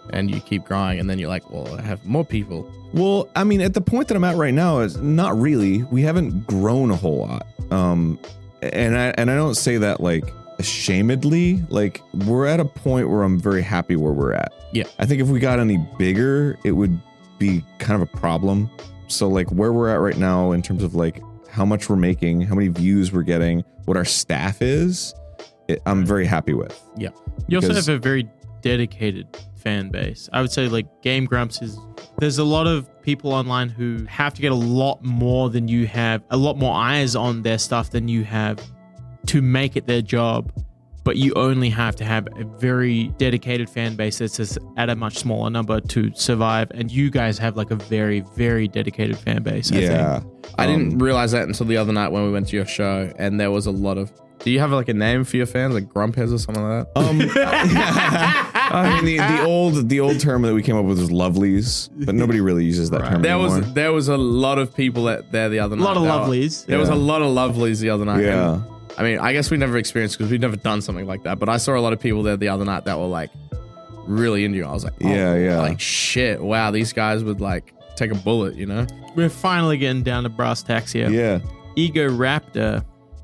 and you keep growing, and then you're like, well, I have more people. Well, I mean, at the point that I'm at right now is not really. We haven't grown a whole lot. And I don't say that like ashamedly. Like, we're at a point where I'm very happy where we're at. Yeah. I think if we got any bigger, it would be kind of a problem. So like where we're at right now in terms of like how much we're making, how many views we're getting, what our staff is, I'm very happy with. Yeah. You also have a very dedicated fan base. I would say like Game Grumps there's a lot of people online who have to get a lot more than you have, a lot more eyes on their stuff than you have to make it their job. But you only have to have a very dedicated fan base that's just at a much smaller number to survive. And you guys have like a very, very dedicated fan base. Yeah. I didn't realize that until the other night when we went to your show, and there was a lot of. Do you have like a name for your fans, like Grumpheads or something like that? I mean, the old term that we came up with was lovelies, but nobody really uses that term anymore. There was a lot of people there the other night. A lot of lovelies. There was a lot of lovelies the other night. Yeah. And, I mean, I guess we never experienced because we've never done something like that. But I saw a lot of people there the other night that were like really into you. I was like, yeah. Like, shit, wow, these guys would like take a bullet, you know? We're finally getting down to brass tacks here. Yeah. Ego Raptor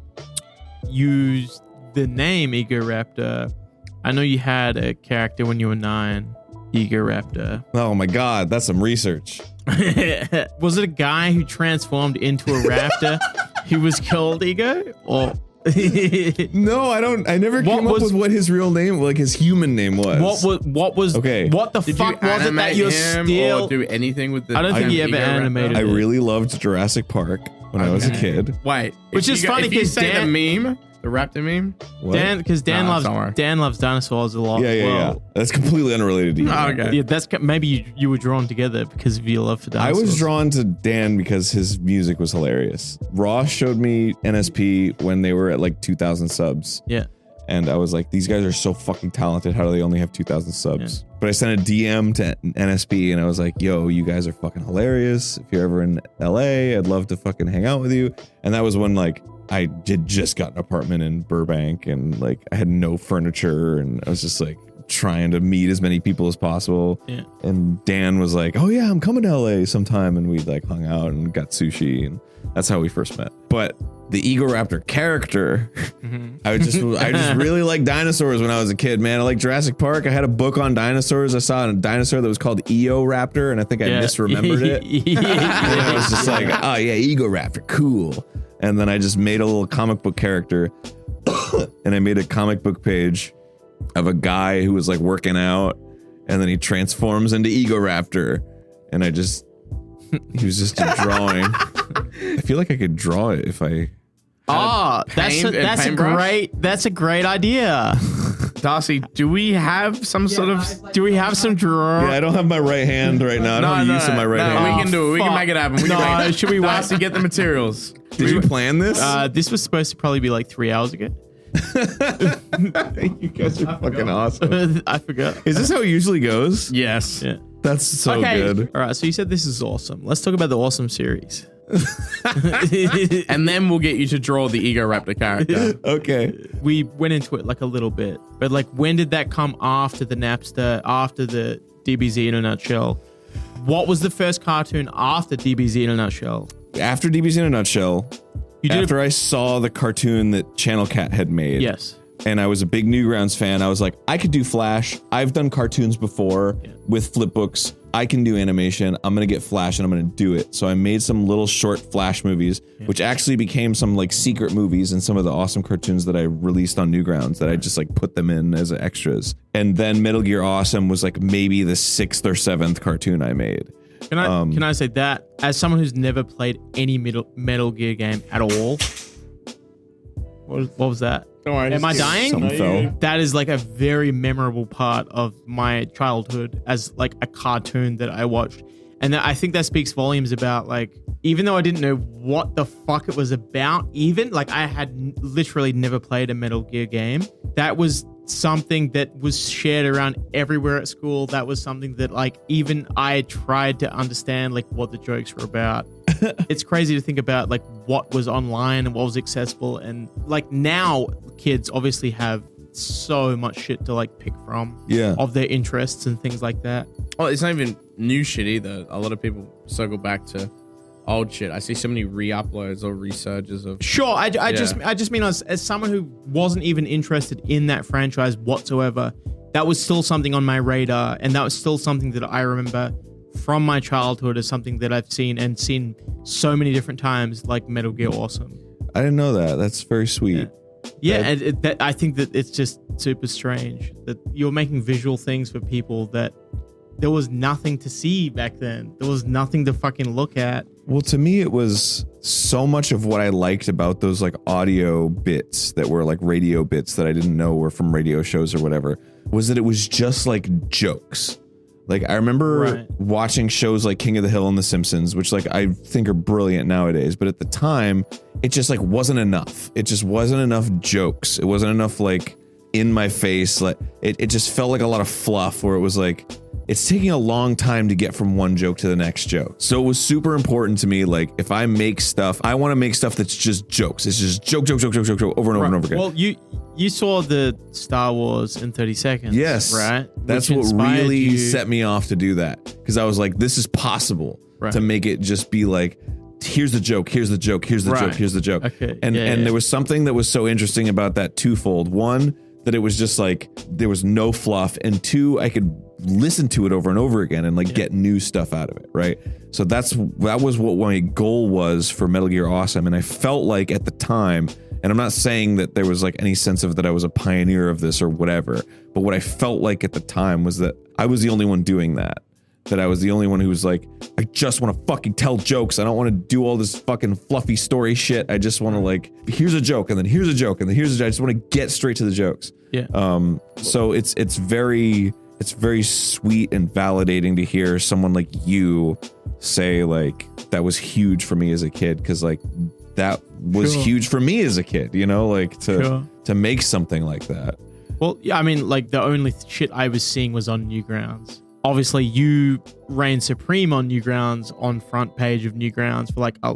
used the name Ego Raptor. I know you had a character when you were 9, Ego Raptor. Oh my God, that's some research. Was it a guy who transformed into a raptor who was called Ego? Or No, I don't. I never came up with what his real name, like his human name was. What was? Okay. What the Did fuck you was it that you're animate him still? or do anything with the? I don't think he ever Ego Raptor? animated I it. really loved Jurassic Park when I was a kid. Wait, Which is funny if you 'cause say Dan- the meme, the raptor meme. What? Dan, because Dan Nah, don't worry. loves dinosaurs a lot. Yeah. Well, That's completely unrelated to you. Oh, okay. yeah, that's maybe you were drawn together because of your love for I dinosaurs. was drawn to Dan because his music was hilarious. Ross showed me NSP when they were at like 2,000 subs. Yeah. And I was like, these guys are so fucking talented. How do they only have 2,000 subs? But I sent a DM to NSP and I was like, yo, you guys are fucking hilarious. If you're ever in LA, I'd love to fucking hang out with you. And that was when like I did just got an apartment in Burbank and like I had no furniture and I was just like trying to meet as many people as possible. Yeah. And Dan was like, oh yeah, I'm coming to LA sometime. And we like hung out and got sushi and that's how we first met. But the Ego Raptor character, I just really liked dinosaurs when I was a kid, man. I like Jurassic Park. I had a book on dinosaurs. I saw a dinosaur that was called Eoraptor, and I think I misremembered it. And I was just like, oh yeah, Ego Raptor, cool. And then I just made a little comic book character, and I made a comic book page of a guy who was like working out, and then he transforms into Ego Raptor, and he was just a drawing. I feel like I could draw it if I. That's a great idea. Darcy, do we have some sort of? Do we have some drawer? Yeah, I don't have my right hand right now. I don't have use of my right hand. We can do it. We can make it happen. Should we wait? Darcy, get the materials. Did you plan this? This was supposed to probably be like 3 hours ago. You guys are fucking awesome. I forgot. Is this how it usually goes? Yes. Yeah. That's so good. All right. So you said this is awesome. Let's talk about the awesome series. And then we'll get you to draw the Ego Raptor character. Okay. We went into it like a little bit, but like when did that come after the Napster, after the DBZ in a nutshell? What was the first cartoon after DBZ in a nutshell? After DBZ in a nutshell, after I saw the cartoon that Channel Cat had made. Yes. And I was a big Newgrounds fan. I was like, I could do Flash. I've done cartoons before with flipbooks. I can do animation. I'm going to get Flash and I'm going to do it. So I made some little short Flash movies, which actually became some like secret movies and some of the awesome cartoons that I released on Newgrounds that I just like put them in as extras. And then Metal Gear Awesome was like maybe the 6th or 7th cartoon I made. Can I say that as someone who's never played any Metal Gear game at all? What was that? Don't worry. Am I dying? Something fell. That is like a very memorable part of my childhood as like a cartoon that I watched. And I think that speaks volumes about like, even though I didn't know what the fuck it was about, even like I had literally never played a Metal Gear game. That was something that was shared around everywhere at school. That was something that like even I tried to understand like what the jokes were about. It's crazy to think about like what was online and what was accessible. And like now kids obviously have so much shit to like pick from. Yeah. Of their interests and things like that. Oh, it's not even new shit either. A lot of people circle back to old shit. I see so many re-uploads or resurges of. Sure, I just mean as someone who wasn't even interested in that franchise whatsoever, that was still something on my radar, and that was still something that I remember from my childhood as something that I've seen so many different times, like Metal Gear Awesome. I didn't know that. That's very sweet. Yeah, and I think that it's just super strange that you're making visual things for people that there was nothing to see back then. There was nothing to fucking look at. Well, to me, it was so much of what I liked about those like audio bits that were like radio bits that I didn't know were from radio shows or whatever, was that it was just like jokes. Like I remember watching shows like King of the Hill and The Simpsons, which like I think are brilliant nowadays, but at the time it just like wasn't enough. It just wasn't enough jokes. It wasn't enough like in my face. Like it just felt like a lot of fluff where it was like, it's taking a long time to get from one joke to the next joke. So it was super important to me. Like if I make stuff, I want to make stuff that's just jokes. It's just joke over and over and over again. Well, you saw the Star Wars in 30 seconds. Yes. Right? That's what really set me off to do that. Because I was like, this is possible to make it just be like, here's the joke, here's the joke, here's the joke, here's the joke. Okay. And there was something that was so interesting about that twofold. One, that it was just like, there was no fluff. And two, I could listen to it over and over again and like get new stuff out of it, right? So that was what my goal was for Metal Gear Awesome. And I felt like at the time, and I'm not saying that there was like any sense of that I was a pioneer of this or whatever, but what I felt like at the time was that I was the only one doing that. That I was the only one who was like, I just want to fucking tell jokes. I don't want to do all this fucking fluffy story shit. I just want to like, here's a joke and then here's a joke and then here's a joke. I just want to get straight to the jokes. Yeah. So it's very sweet and validating to hear someone like you say like that was huge for me as a kid, because like that was huge for me as a kid, you know, like to make something like that. Well, yeah, I mean, like the only shit I was seeing was on Newgrounds. Obviously, you reigned supreme on Newgrounds, on front page of Newgrounds for like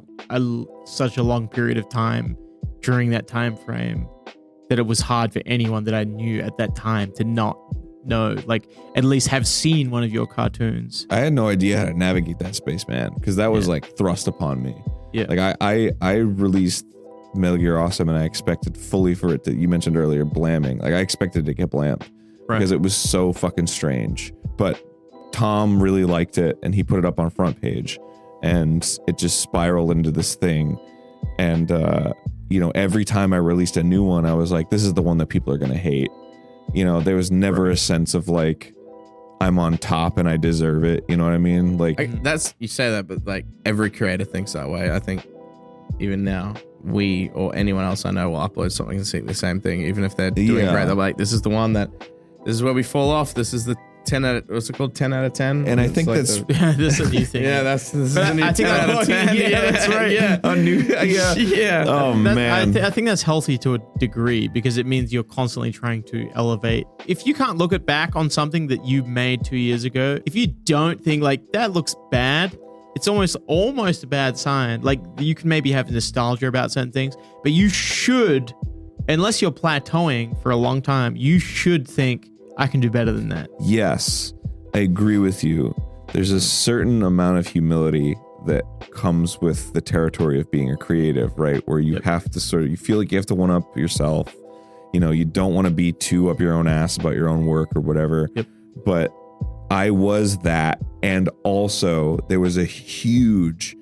such a long period of time during that time frame that it was hard for anyone that I knew at that time to not know, like at least have seen one of your cartoons. I had no idea how to navigate that space, man, because that was like thrust upon me. Yeah, like I released Metal Gear Awesome and I expected fully for it to, you mentioned earlier, blamming. Like I expected it to get blammed because it was so fucking strange. But Tom really liked it and he put it up on front page and it just spiraled into this thing. And, you know, every time I released a new one, I was like, this is the one that people are going to hate. You know, there was never a sense of like, I'm on top and I deserve it. You know what I mean? Like that's, you say that, but like every creator thinks that way. I think even now, we or anyone else I know will upload something and see the same thing, even if they're doing great. They're like, this is the one that, this is where we fall off. This is the 10 out of, what's it called? 10 out of 10. And I think like that's this is a new thing. Yeah, this is a new 10 out of 10. Yeah, that's right. Yeah. a new, yeah. Oh man. I think that's healthy to a degree because it means you're constantly trying to elevate. If you can't look it back on something that you made 2 years ago, if you don't think like that looks bad, it's almost a bad sign. Like you can maybe have nostalgia about certain things, but you should, unless you're plateauing for a long time, you should think I can do better than that. Yes, I agree with you. There's a certain amount of humility that comes with the territory of being a creative, right? Where you have to sort of, you feel like you have to one up yourself. You know, you don't want to be too up your own ass about your own work or whatever. Yep. But I was that. And also there was a huge,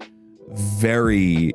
very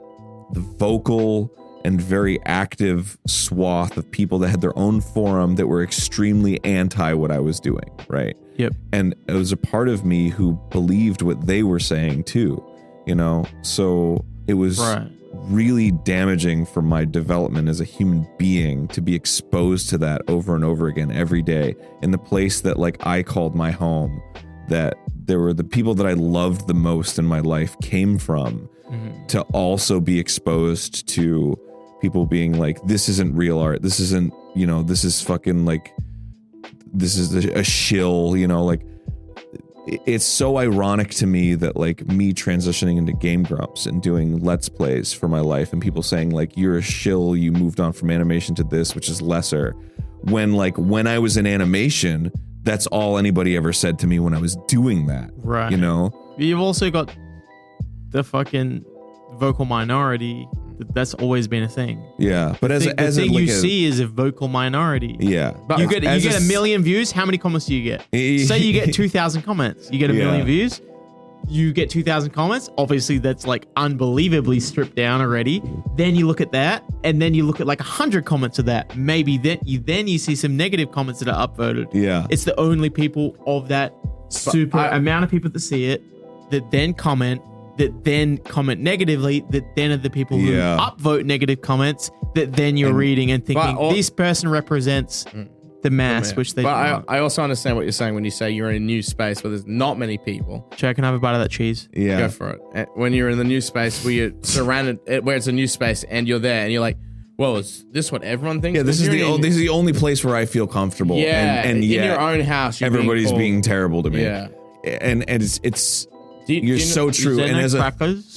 vocal and very active swath of people that had their own forum that were extremely anti what I was doing, right? Yep. And it was a part of me who believed what they were saying too, you know? So it was really damaging for my development as a human being to be exposed to that over and over again every day in the place that like I called my home, that there were the people that I loved the most in my life came from, to also be exposed to people being like, this isn't real art. This isn't, you know, this is fucking like, this is a shill, you know, like it's so ironic to me that like me transitioning into Game Grumps and doing Let's Plays for my life and people saying like, you're a shill, you moved on from animation to this, which is lesser, when I was in animation, that's all anybody ever said to me when I was doing that. Right. You know? You've also got the fucking vocal minority. That's always been a thing. Yeah. But The thing you see is a vocal minority. Yeah. But you get a million views. How many comments do you get? Say you get 2,000 comments. You get a million views. You get 2,000 comments. Obviously, that's like unbelievably stripped down already. Then you look at that, and then you look at like 100 comments of that. Maybe then you see some negative comments that are upvoted. Yeah. It's the only people of that super amount of people that see it that then comment negatively, that then are the people who upvote negative comments that then you're reading and thinking this person represents the mass, which they do. But I also understand what you're saying when you say you're in a new space where there's not many people. Check and have a bite of that cheese. Yeah. Go for it. When you're in the new space where you're surrounded, where it's a new space and you're there and you're like, well, is this what everyone thinks? Yeah, this is the only place where I feel comfortable. Yeah, and in yet your own house, everybody's being terrible to me. Yeah. And it's you're so true. And as a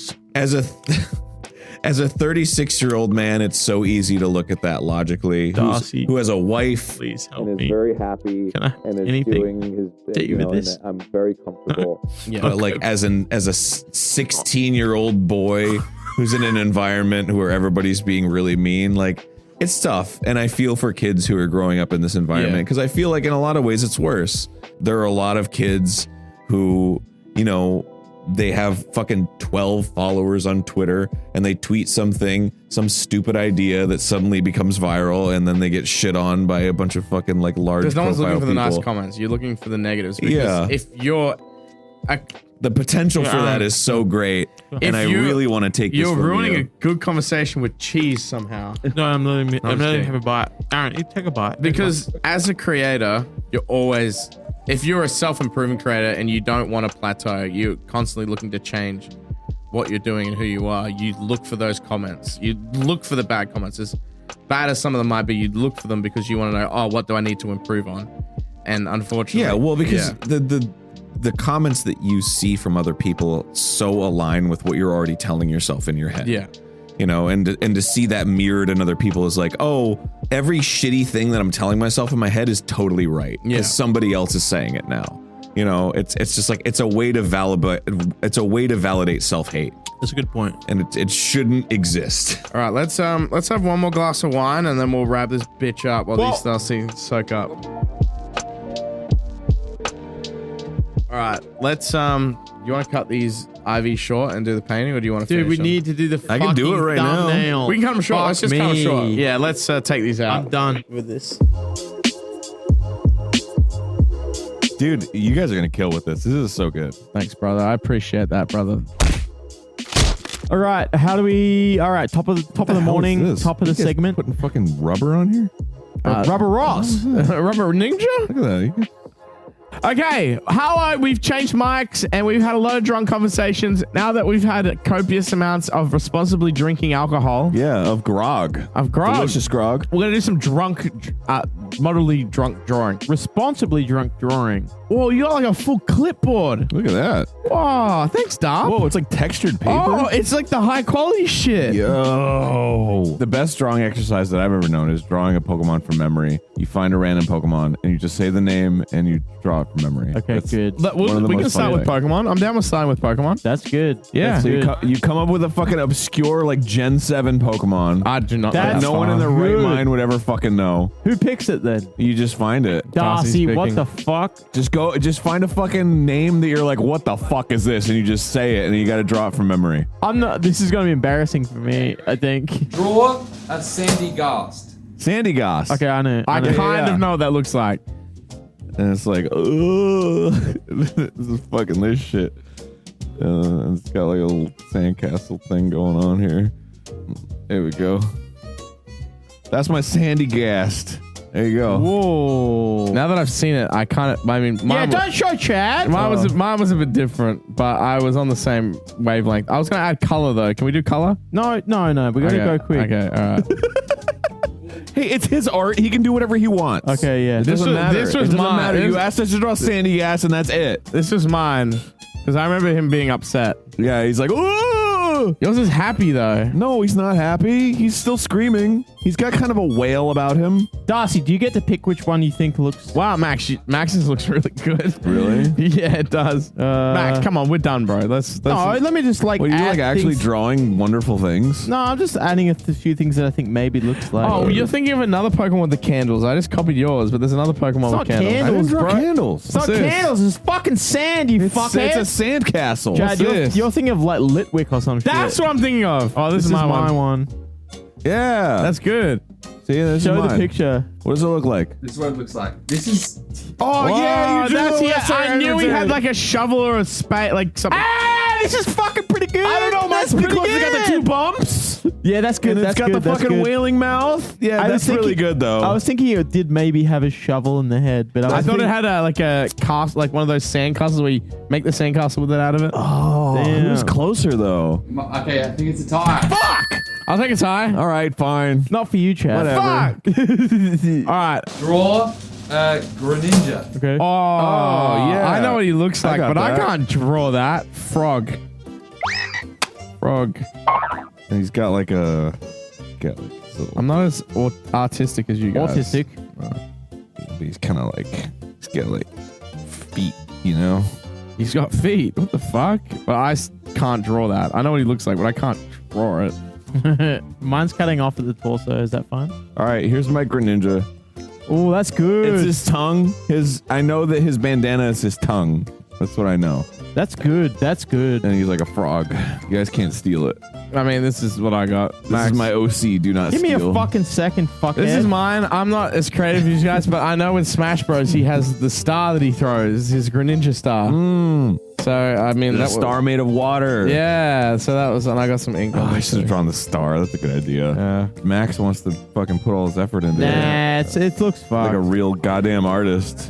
36-year-old man, it's so easy to look at that logically. Who has a wife, please help and me. is very happy and is doing his you with this? I'm very comfortable. But like as a 16-year-old boy who's in an environment where everybody's being really mean, like it's tough. And I feel for kids who are growing up in this environment because I feel like in a lot of ways it's worse. There are a lot of kids who, you know, they have fucking 12 followers on Twitter and they tweet some stupid idea that suddenly becomes viral and then they get shit on by a bunch of fucking like large Because no one's looking for the people. nice comments. You're looking for the negatives. Because Yeah. if you're... The potential for that is so great, and I really want to take this You're from ruining you. a good conversation with cheese somehow. No, I'm letting him kidding. have a bite. Aaron, you take a bite. Because as a creator, you're always... If you're a self-improvement creator and you don't want to plateau, you're constantly looking to change what you're doing and who you are, you look for those comments. You look for the bad comments. As bad as some of them might be, you look for them because you want to know, oh, what do I need to improve on? And unfortunately... Yeah, well, because the comments that you see from other people so align with what you're already telling yourself in your head. Yeah. You know, and to see that mirrored in other people is like, oh, every shitty thing that I'm telling myself in my head is totally right. Yeah. Because somebody else is saying it now. You know, it's just like it's a way to validate self-hate. That's a good point. And it shouldn't exist. All right, let's have one more glass of wine and then we'll wrap this bitch up while these start to soak up. All right, let's you want to cut these IV short and do the painting, or do you want to? Dude, we finish them? need to do the I can do it right now. thumbnail. We can cut them short. Let's just cut them short. me. Yeah, let's take these out. I'm done with this. Dude, you guys are going to kill with this. This is so good. Thanks, brother. I appreciate that, brother. All right, how do we? All right, top of the morning, top of the segment. Putting fucking rubber on here? Rubber Ross, Rubber Ninja. Look at that. Okay, we've changed mics and we've had a lot of drunk conversations. Now that we've had copious amounts of responsibly drinking alcohol, Of grog. Delicious grog. we're gonna do some moderately drunk drawing. Responsibly drunk drawing. Whoa, you got like a full clipboard. Look at that. Whoa, thanks, Dom. Whoa, it's like textured paper. Oh, it's like the high quality shit. Yo. The best drawing exercise that I've ever known is drawing a Pokemon from memory. You find a random Pokemon and you just say the name and you draw it from memory. Okay, That's good. We can most start funny with Pokemon. I'm down with starting with Pokemon. That's good. Yeah. So you come up with a fucking obscure like Gen 7 Pokemon. I do not. That's no one in their right mind would ever fucking know. Who picks it then? You just find it. Darcy, what the fuck? Just find a fucking name that you're like, what the fuck is this? And you just say it and you got to draw it from memory. This is going to be embarrassing for me, I think. Draw a Sandy Gast. Sandy Goss. Okay, I know. I kind of know what that looks like. And it's like, oh, this is fucking this shit. It's got like a little sandcastle thing going on here. There we go. That's my Sandy Gast. There you go. Whoa. Now that I've seen it, I mean, don't show Chad. Mine was a bit different, but I was on the same wavelength. I was going to add color though. Can we do color? No. We got to go quick. Okay, all right. Hey, it's his art. He can do whatever he wants. Okay, yeah. It doesn't matter. This was it doesn't mine. matter. You asked us to draw Sandy Gas, and that's it. This was mine because I remember him being upset. Yeah, he's like, oh. Yours is happy though. No, he's not happy. He's still screaming. He's got kind of a wail about him. Darcy, do you get to pick which one you think looks... Wow, Max's looks really good. Really? Yeah, it does. Max, come on, we're done, bro. Let's no, let me just like What, you add like actually things. drawing wonderful things? No, I'm just adding a few things that I think maybe looks like... Oh, you're thinking of another Pokemon with the candles. I just copied yours, but there's another Pokemon with not candles. I didn't candles, draw bro. candles. It's not What's this? candles, it's fucking sand, you fuckhead. It's a sandcastle. Chad, this? you're thinking of like Litwick or some That's shit. what I'm thinking of. Oh, this is my one. Yeah. That's good. See, this Show is the mine. picture. What does it look like? This is what it looks like. This is Oh, yeah, you drew that's the yeah. lesser I knew he had entity. like a shovel or a spade, like something. Ah, this is fucking pretty good. I don't know, That's mine's pretty because good. it's got the 2 bumps. Yeah, that's good. And That's it's got good. the That's fucking good. wailing mouth. Yeah, I was that's really thinking- good though. I was thinking it did maybe have a shovel in the head, but I thought it had like a cast, like one of those sand castles where you make the sand castle with it out of it. oh, Damn. who's closer though? okay. I think it's a tie. I'll take a tie. All right, fine. not for you, Chad. Whatever. Fuck. All right. Draw Greninja. Okay. Oh, yeah. I know what he looks I like, got but I that. can't draw that. Frog. And he's got like a. Got like this little, I'm not as artistic as you guys. Autistic. but he's kind of like. He's got like feet, you know. He's got feet. What the fuck? But I can't draw that. I know what he looks like, but I can't draw it. Mine's cutting off at the torso. Is that fine? All right, here's my Greninja. Oh, that's good. It's his tongue. I know that his bandana is his tongue. That's what I know. That's good. That's good. And he's like a frog. You guys can't steal it. I mean, this is what I got. This is my OC. Do not Give me steal. a fucking second, fuckhead. This is mine. I'm not as creative as you guys, but I know with Smash Bros, he has the star that he throws, his Greninja star. So, I mean, The that star made of water. Yeah, so that was, and I got some ink Oh, on I this should have too. drawn the star. That's a good idea. Yeah. Max wants to fucking put all his effort into it. Nah, it looks Like fucked. a real goddamn artist.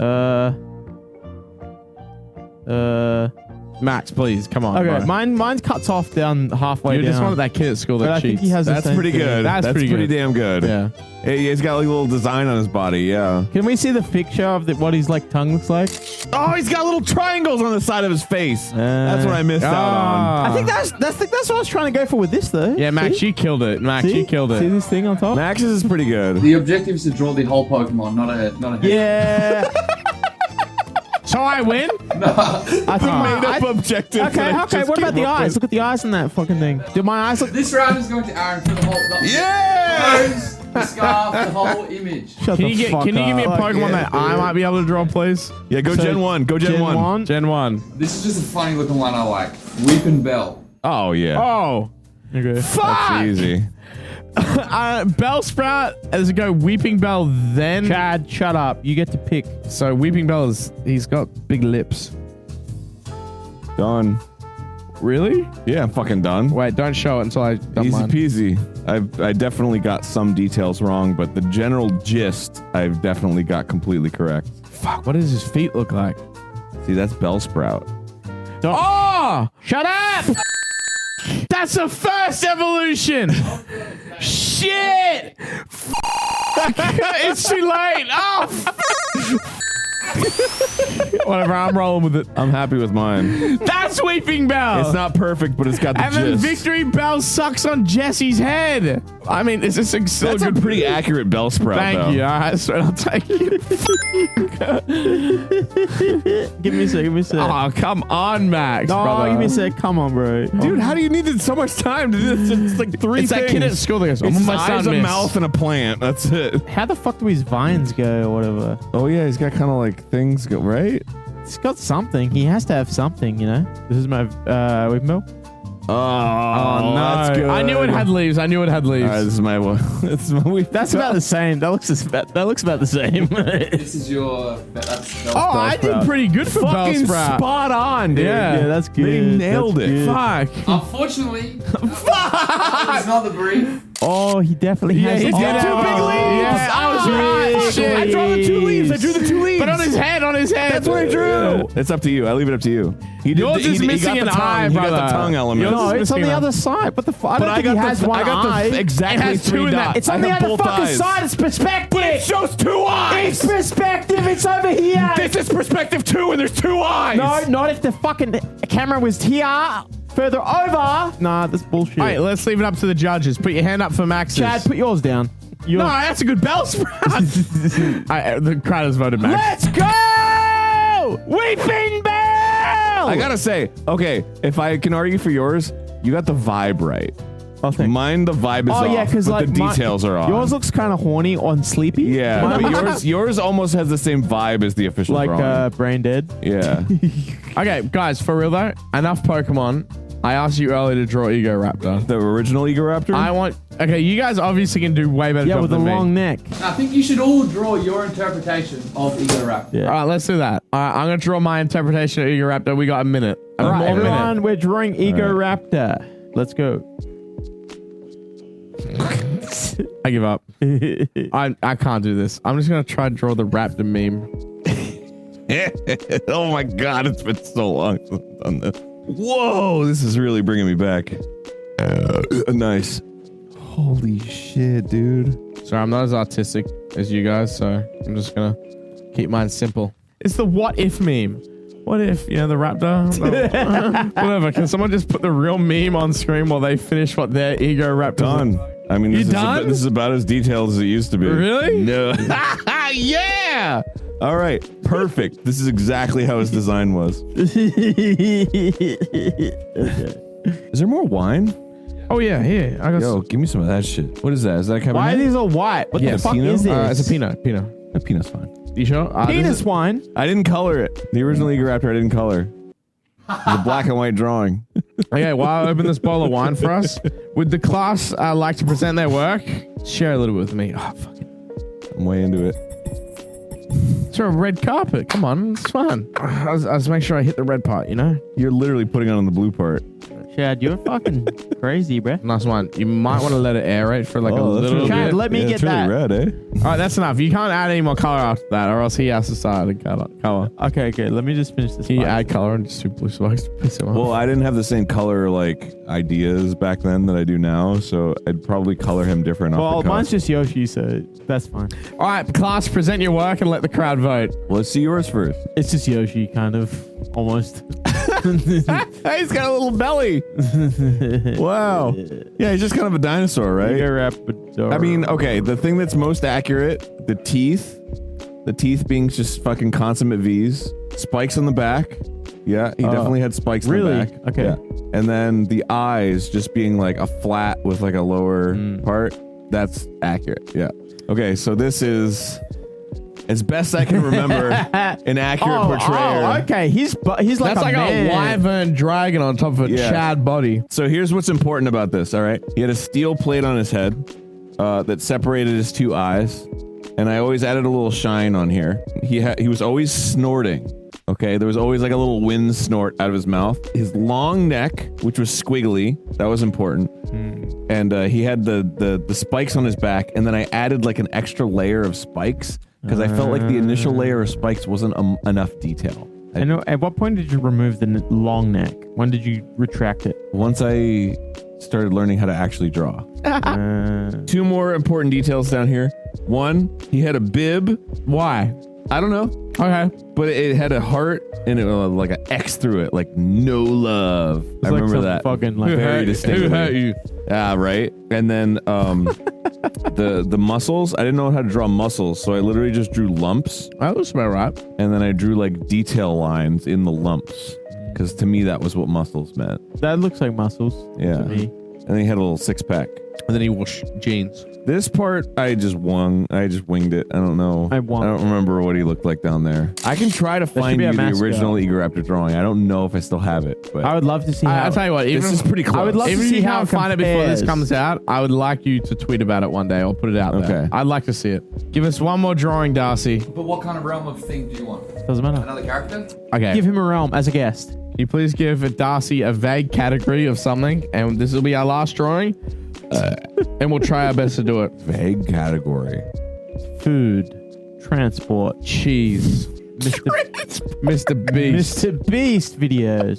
Max, please, come on. Okay, bro. mine cuts off down halfway You down. just wanted that kid at school But that I think cheats. he has the That's same pretty thing. good. That's pretty good. damn good. Yeah. He's got like a little design on his body. Yeah. Can we see the picture of what his like tongue looks like? Oh, he's got little triangles on the side of his face. That's what I missed out on. I think that's what I was trying to go for with this though. Yeah, Max, See? you killed it. Max, See? you killed See it. this thing on top? Max's is pretty good. The objective is to draw the whole Pokemon, not a head. Yeah. So I win? I think my Made up objective. Okay, that I okay. just What about came the up eyes? with. Look at the eyes in that fucking thing. Do my eyes look? This round is going to Aaron for the whole. Yeah! Nose, the scarf, the whole image. Shut Can the you fuck give me a up. Pokemon that I might be able to draw, please? Yeah, go So, Gen 1. Go Gen 1. Gen 1. This is just a funny looking one I like. Weepin' Bell. Oh, yeah. Oh. Okay. Fuck! That's easy. Bellsprout, does it go Weeping Bell then? Chad, shut up. You get to pick. So Weeping Bell he's got big lips. Done. Really? Yeah, I'm fucking done. Wait, don't show it until I done Easy mine. peasy. I definitely got some details wrong, but the general gist I've definitely got completely correct. Fuck, what does his feet look like? See, that's Bellsprout. Oh! Shut up! That's the first evolution! Shit! It's too late! Oh! Whatever, I'm rolling with it. I'm happy with mine. That's Weeping Bell! It's not perfect, but it's got the And then gist. Victory Bell sucks on Jesse's head. I mean, is this still That's a good? pretty accurate Bellsprout, Thank though. you. All right, so I'll take it. Give me a sec. Give me a sec. Oh, come on, Max. No, brother. give me a sec. Come on, bro. Dude, how do you need so much time to do this? It's like three It's things. that kid at school that goes, It's "I'm his my eyes, son, a miss." mouth, and a plant. That's it. How the fuck do his vines go or whatever? Oh, yeah, he's got kind of like things go, right? It's got something. He has to have something, you know? This is my whip milk. Oh, Oh, no. that's good. I knew it had leaves. I knew it had leaves. All right, this is my one. This is my That's about the same. That looks about the same. This is your. That's oh, I did pretty good for fucking Bellsprout. spot on, dude. Yeah. Yeah, that's good. They nailed That's it. good. Fuck. Unfortunately, that was not the brief. Oh, he definitely has. he did have two big leaves. Yeah, I was Oh, right. shit. I drew the two leaves. I drew the two leaves. But on his head, That's what I drew. It's up to you. I leave it up to you. He did. Yours is missing he got an the tongue. eye, He got brother. the tongue element. Yours No, is it's on missing the an eye. other side. What the fuck? I But don't I think got he has the. one I got eye. the exactly It has two 3 in that. dots. It's on I the have other both fucking eyes. side. It's perspective. It shows 2 eyes. It's perspective. It's over here. This is perspective 2, and there's 2 eyes. No, not if the fucking camera was here. Further over. Nah, that's bullshit. All right, let's leave it up to the judges. Put your hand up for Max's. Chad, put yours down. No, that's a good bell sprout. The crowd has voted Max. Let's go! Weeping Bell! I gotta say, okay, if I can argue for yours, you got the vibe right. Oh, thanks. Mine, the vibe is off, yeah, because but like the details are off. Yours looks kind of horny on Sleepy. Yeah, but yours almost has the same vibe as the official like drawing. Brain Dead. Yeah. Okay, guys, for real though, enough Pokemon. I asked you earlier to draw Ego Raptor. The original Ego Raptor? Okay, you guys obviously can do way better job with a than me. long neck. I think you should all draw your interpretation of Ego Raptor. Yeah. All right, let's do that. All right, I'm going to draw my interpretation of Ego Raptor. We got a minute. All right, More everyone, minute. we're drawing Ego Raptor. Let's go. I give up. I can't do this. I'm just going to try to draw the Raptor meme. Oh my God, it's been so long since I've done this. Whoa, this is really bringing me back. Nice. Holy shit, dude. Sorry, I'm not as artistic as you guys, so I'm just going to keep mine simple. It's the what if meme. What if, the Raptor? Whatever. Can someone just put the real meme on screen while they finish what their Ego Raptor Done. I mean, this done? this is about as detailed as it used to be. Really? No. Yeah! All right, perfect. This is exactly how his design was. Is there more wine? Oh, yeah, here. I got Yo, give me some of that shit. What is that? Is that a Cabernet? Why are these all white? What Yeah, the fuck Pinot? is this? it's a Pinot. That peanut's fine. You sure? Penis wine. I didn't color it. The original Ego Raptor I didn't color. It was a black and white drawing. Okay, while I open this bottle of wine for us, would the class like to present their work? Share a little bit with me. Oh, fuck it. I'm way into it. It's a red carpet. Come on, it's fun. I was make sure I hit the red part, You're literally putting on the blue part. Chad, you're fucking crazy, bruh. Nice one. You might want to let it aerate for like a little bit. Chad, let me get it's really that. red, eh? All right, that's enough. You can't add any more color after that, or else he has to start adding color. Okay, let me just finish this. Can you part. add color and just super blue spikes to piss him off? Well, I didn't have the same color ideas back then that I do now, so I'd probably color him different. Well, off the cuff. mine's just Yoshi, so that's fine. All right, class, present your work and let the crowd vote. Let's see yours first. It's just Yoshi, kind of, almost. He's got a little belly. Wow. Yeah, he's just kind of a dinosaur, right? I mean, okay, the thing that's most accurate, the teeth being just fucking consummate V's, spikes on the back. Yeah, he definitely had spikes really? on the back. Okay. Yeah. And then the eyes just being like a flat with like a lower part. That's accurate. Yeah. Okay, so this is, as best I can remember, an accurate portrayal. Oh, okay. He's like That's like man. a wyvern dragon on top of a Yeah. Chad body. So here's what's important about this, all right? He had a steel plate on his head that separated his two eyes, and I always added a little shine on here. He was always snorting, okay? There was always like a little wind snort out of his mouth. His long neck, which was squiggly, that was important. And he had the spikes on his back, and then I added like an extra layer of spikes because I felt like the initial layer of spikes wasn't enough detail. I know. At what point did you remove the long neck? When did you retract it? Once I started learning how to actually draw. Two more important details down here. One, he had a bib. Why? I don't know. Okay. But it had a heart and it was like an X through it, like no love. I like remember some that. fucking, like, very distinctly. Who hurt you? Yeah, right. And then the muscles, I didn't know how to draw muscles, so I literally just drew lumps. That was about right. And then I drew like detail lines in the lumps. Because to me, that was what muscles meant. That looks like muscles. Yeah. To me. And then he had a little six pack. And then he wore jeans. This part, I just winged it. I don't know. I don't remember what he looked like down there. I can try to find you the original Ego Raptor drawing. I don't know if I still have it, but I would love to see how. I'll tell you what. this is pretty close. I would love Even to if see you how can't find it before this compares. comes out, I would like you to tweet about it one day or put it out there. Okay. I'd like to see it. Give us one more drawing, Darcy. But what kind of realm of thing do you want? Doesn't matter. Another character? Okay. Give him a realm as a guest. Can you please give Darcy a vague category of something? And this will be our last drawing. And we'll try our best to do it. Vague category. Food, transport, Cheese. Mr. Beast. Mr. Beast videos.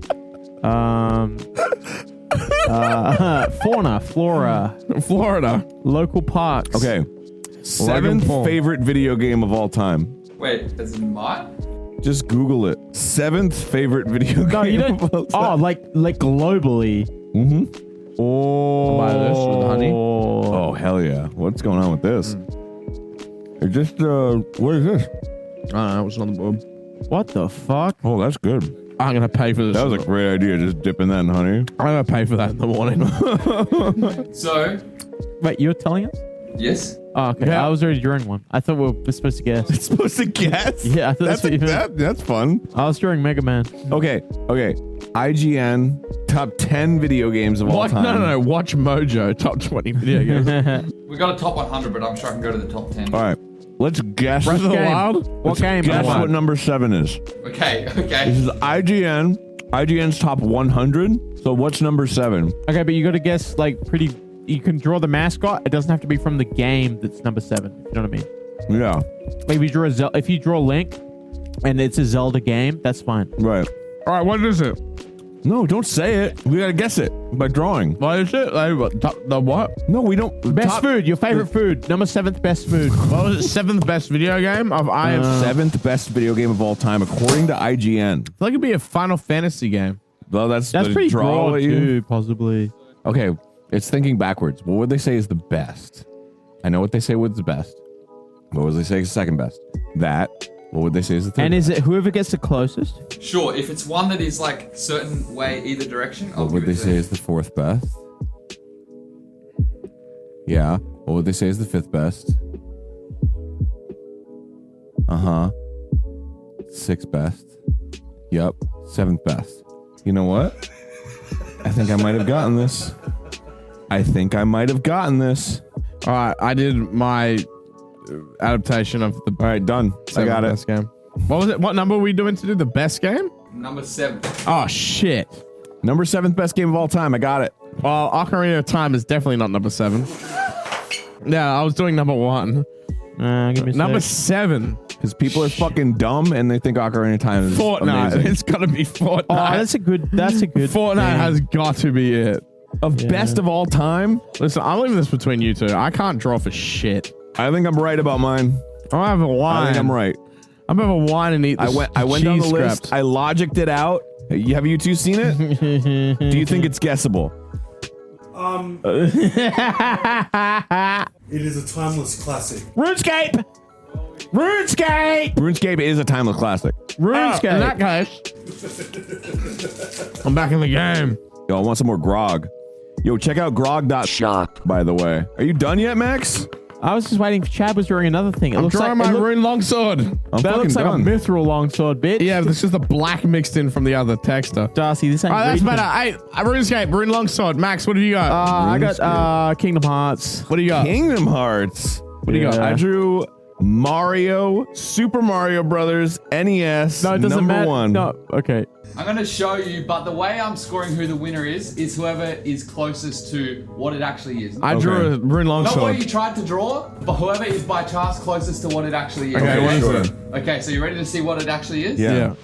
Fauna, flora, Florida. local parks. Okay. Seventh Paul. favorite video game of all time. Wait, as in mine? Just Google it. 7th favorite video game. No, you don't. Oh, like globally. Mm-hmm. Oh, buy this with honey. Oh, hell yeah. What's going on with this? It's just, what is this? I don't know. What's on the board? What the fuck? Oh, that's good. I'm gonna pay for this. That was a great idea, just dipping that in honey. I'm gonna pay for that in the morning. So, Wait, you're telling us? yes. Oh, okay. Yeah. I was already drawing one. I thought we were supposed to guess. It's supposed to guess? Yeah, I thought that's what you meant. That's fun. I was drawing Mega Man. Okay. IGN, top 10 video games of all time. No. Watch Mojo, top 20 video games. We got a top 100, but I'm sure I can go to the top 10. All right. Let's guess. Breath of the game. Wild? What game? Guess what number 7 is. Okay. This is IGN's top 100. So what's number 7? Okay, but you got to guess like pretty. You can draw the mascot. It doesn't have to be from the game that's number 7. You know what I mean? Yeah. Like if you draw Link, and it's a Zelda game, that's fine. Right. All right, what is it? No, don't say it. We gotta guess it by drawing. What is it? The what? No, we don't. Best food. Your favorite food. Number 7th best food. What was it? 7th best video game of I am. 7th best video game of all time, according to IGN. I feel like it'd be a Final Fantasy game. Well, that's pretty draw broad too, possibly. Okay, it's thinking backwards. What would they say is the best? I know what they say was the best. What would they say is the second best? That. What would they say is the third? And is it whoever gets the closest? Sure, if it's one that is like certain way either direction, I'll What would give they it say is the 4th best? Yeah. What would they say is the 5th best? 6th best. Yep. 7th best. You know what? I think I might have gotten this. All right, I did my adaptation of the. All right, done. I got it. Best game. What was it? What number were we doing to do the best game? number 7. Oh shit! Number 7th best game of all time. I got it. Well, Ocarina of Time is definitely not number 7. Yeah, I was doing number 1. Give me a Number sec. 7. Because people are fucking dumb and they think Ocarina of Time is Fortnite. amazing. It's gotta be Fortnite. Oh, that's a good. Fortnite thing. has got to be it. Best of all time? Listen, I'm leaving this between you two. I can't draw for shit. I think I'm right about mine. I'll have a wine. I think I'm right. I'm gonna have a wine and eat this I went down the cheese list. scraps. I logicked it out. Have you two seen it? Do you think it's guessable? It is a timeless classic. RuneScape. RuneScape is a timeless classic. RuneScape. In that case, I'm back in the game. Yo, I want some more grog. Yo, check out grog.shop, by the way. Are you done yet, Max? I was just waiting for Chad was drawing another thing. It I'm looks drawing like my rune longsword. that looks like a mithril longsword, bitch. Yeah, this is the black mixed in from the other texture. Darcy, this ain't. Oh, that's Reaping. better. Hey, RuneScape, rune longsword. Max, what have you got? I got Kingdom Hearts. What do you got? Kingdom Hearts. What do you got? I drew Mario, Super Mario Brothers, NES, No, it doesn't number matter. 1. No, okay. I'm going to show you, but the way I'm scoring who the winner is whoever is closest to what it actually is. I drew a rune Not what longsword. you tried to draw, but whoever is by chance closest to what it actually is. Okay, what is sure. it? Okay, so you ready to see what it actually is? Yeah.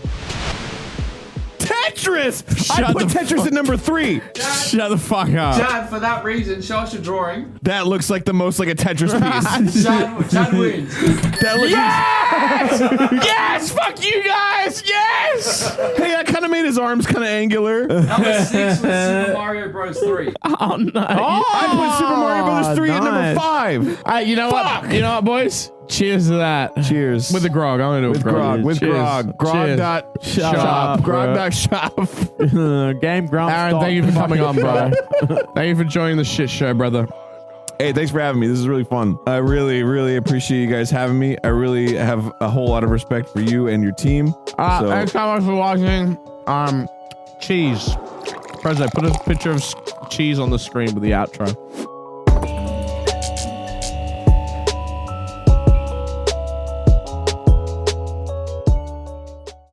Tetris! I Shut put the Tetris at number 3. Shut the fuck up. Chad, for that reason, show us your drawing. That looks like the most like a Tetris piece. Chad wins. That looks Yes! Fuck you guys! Yes! Hey, that kind of made his arms kind of angular. Number 6 was Super Mario Bros. 3. Oh no! I put Super Mario Brothers 3 at number 5. Hey, you know what? You know what, boys? Cheers to that. Cheers. With the grog. I'm gonna do it With grog. With Cheers. grog. Grog Cheers. dot Shop, shop. bro. Grog dot shop. Game Grump. Aaron, thank you for coming on, bro. Thank you for joining the shit show, brother. Hey, thanks for having me. This is really fun. I really, really appreciate you guys having me. I really have a whole lot of respect for you and your team. Thanks so much for watching. Cheese. President, put a picture of cheese on the screen with the outro.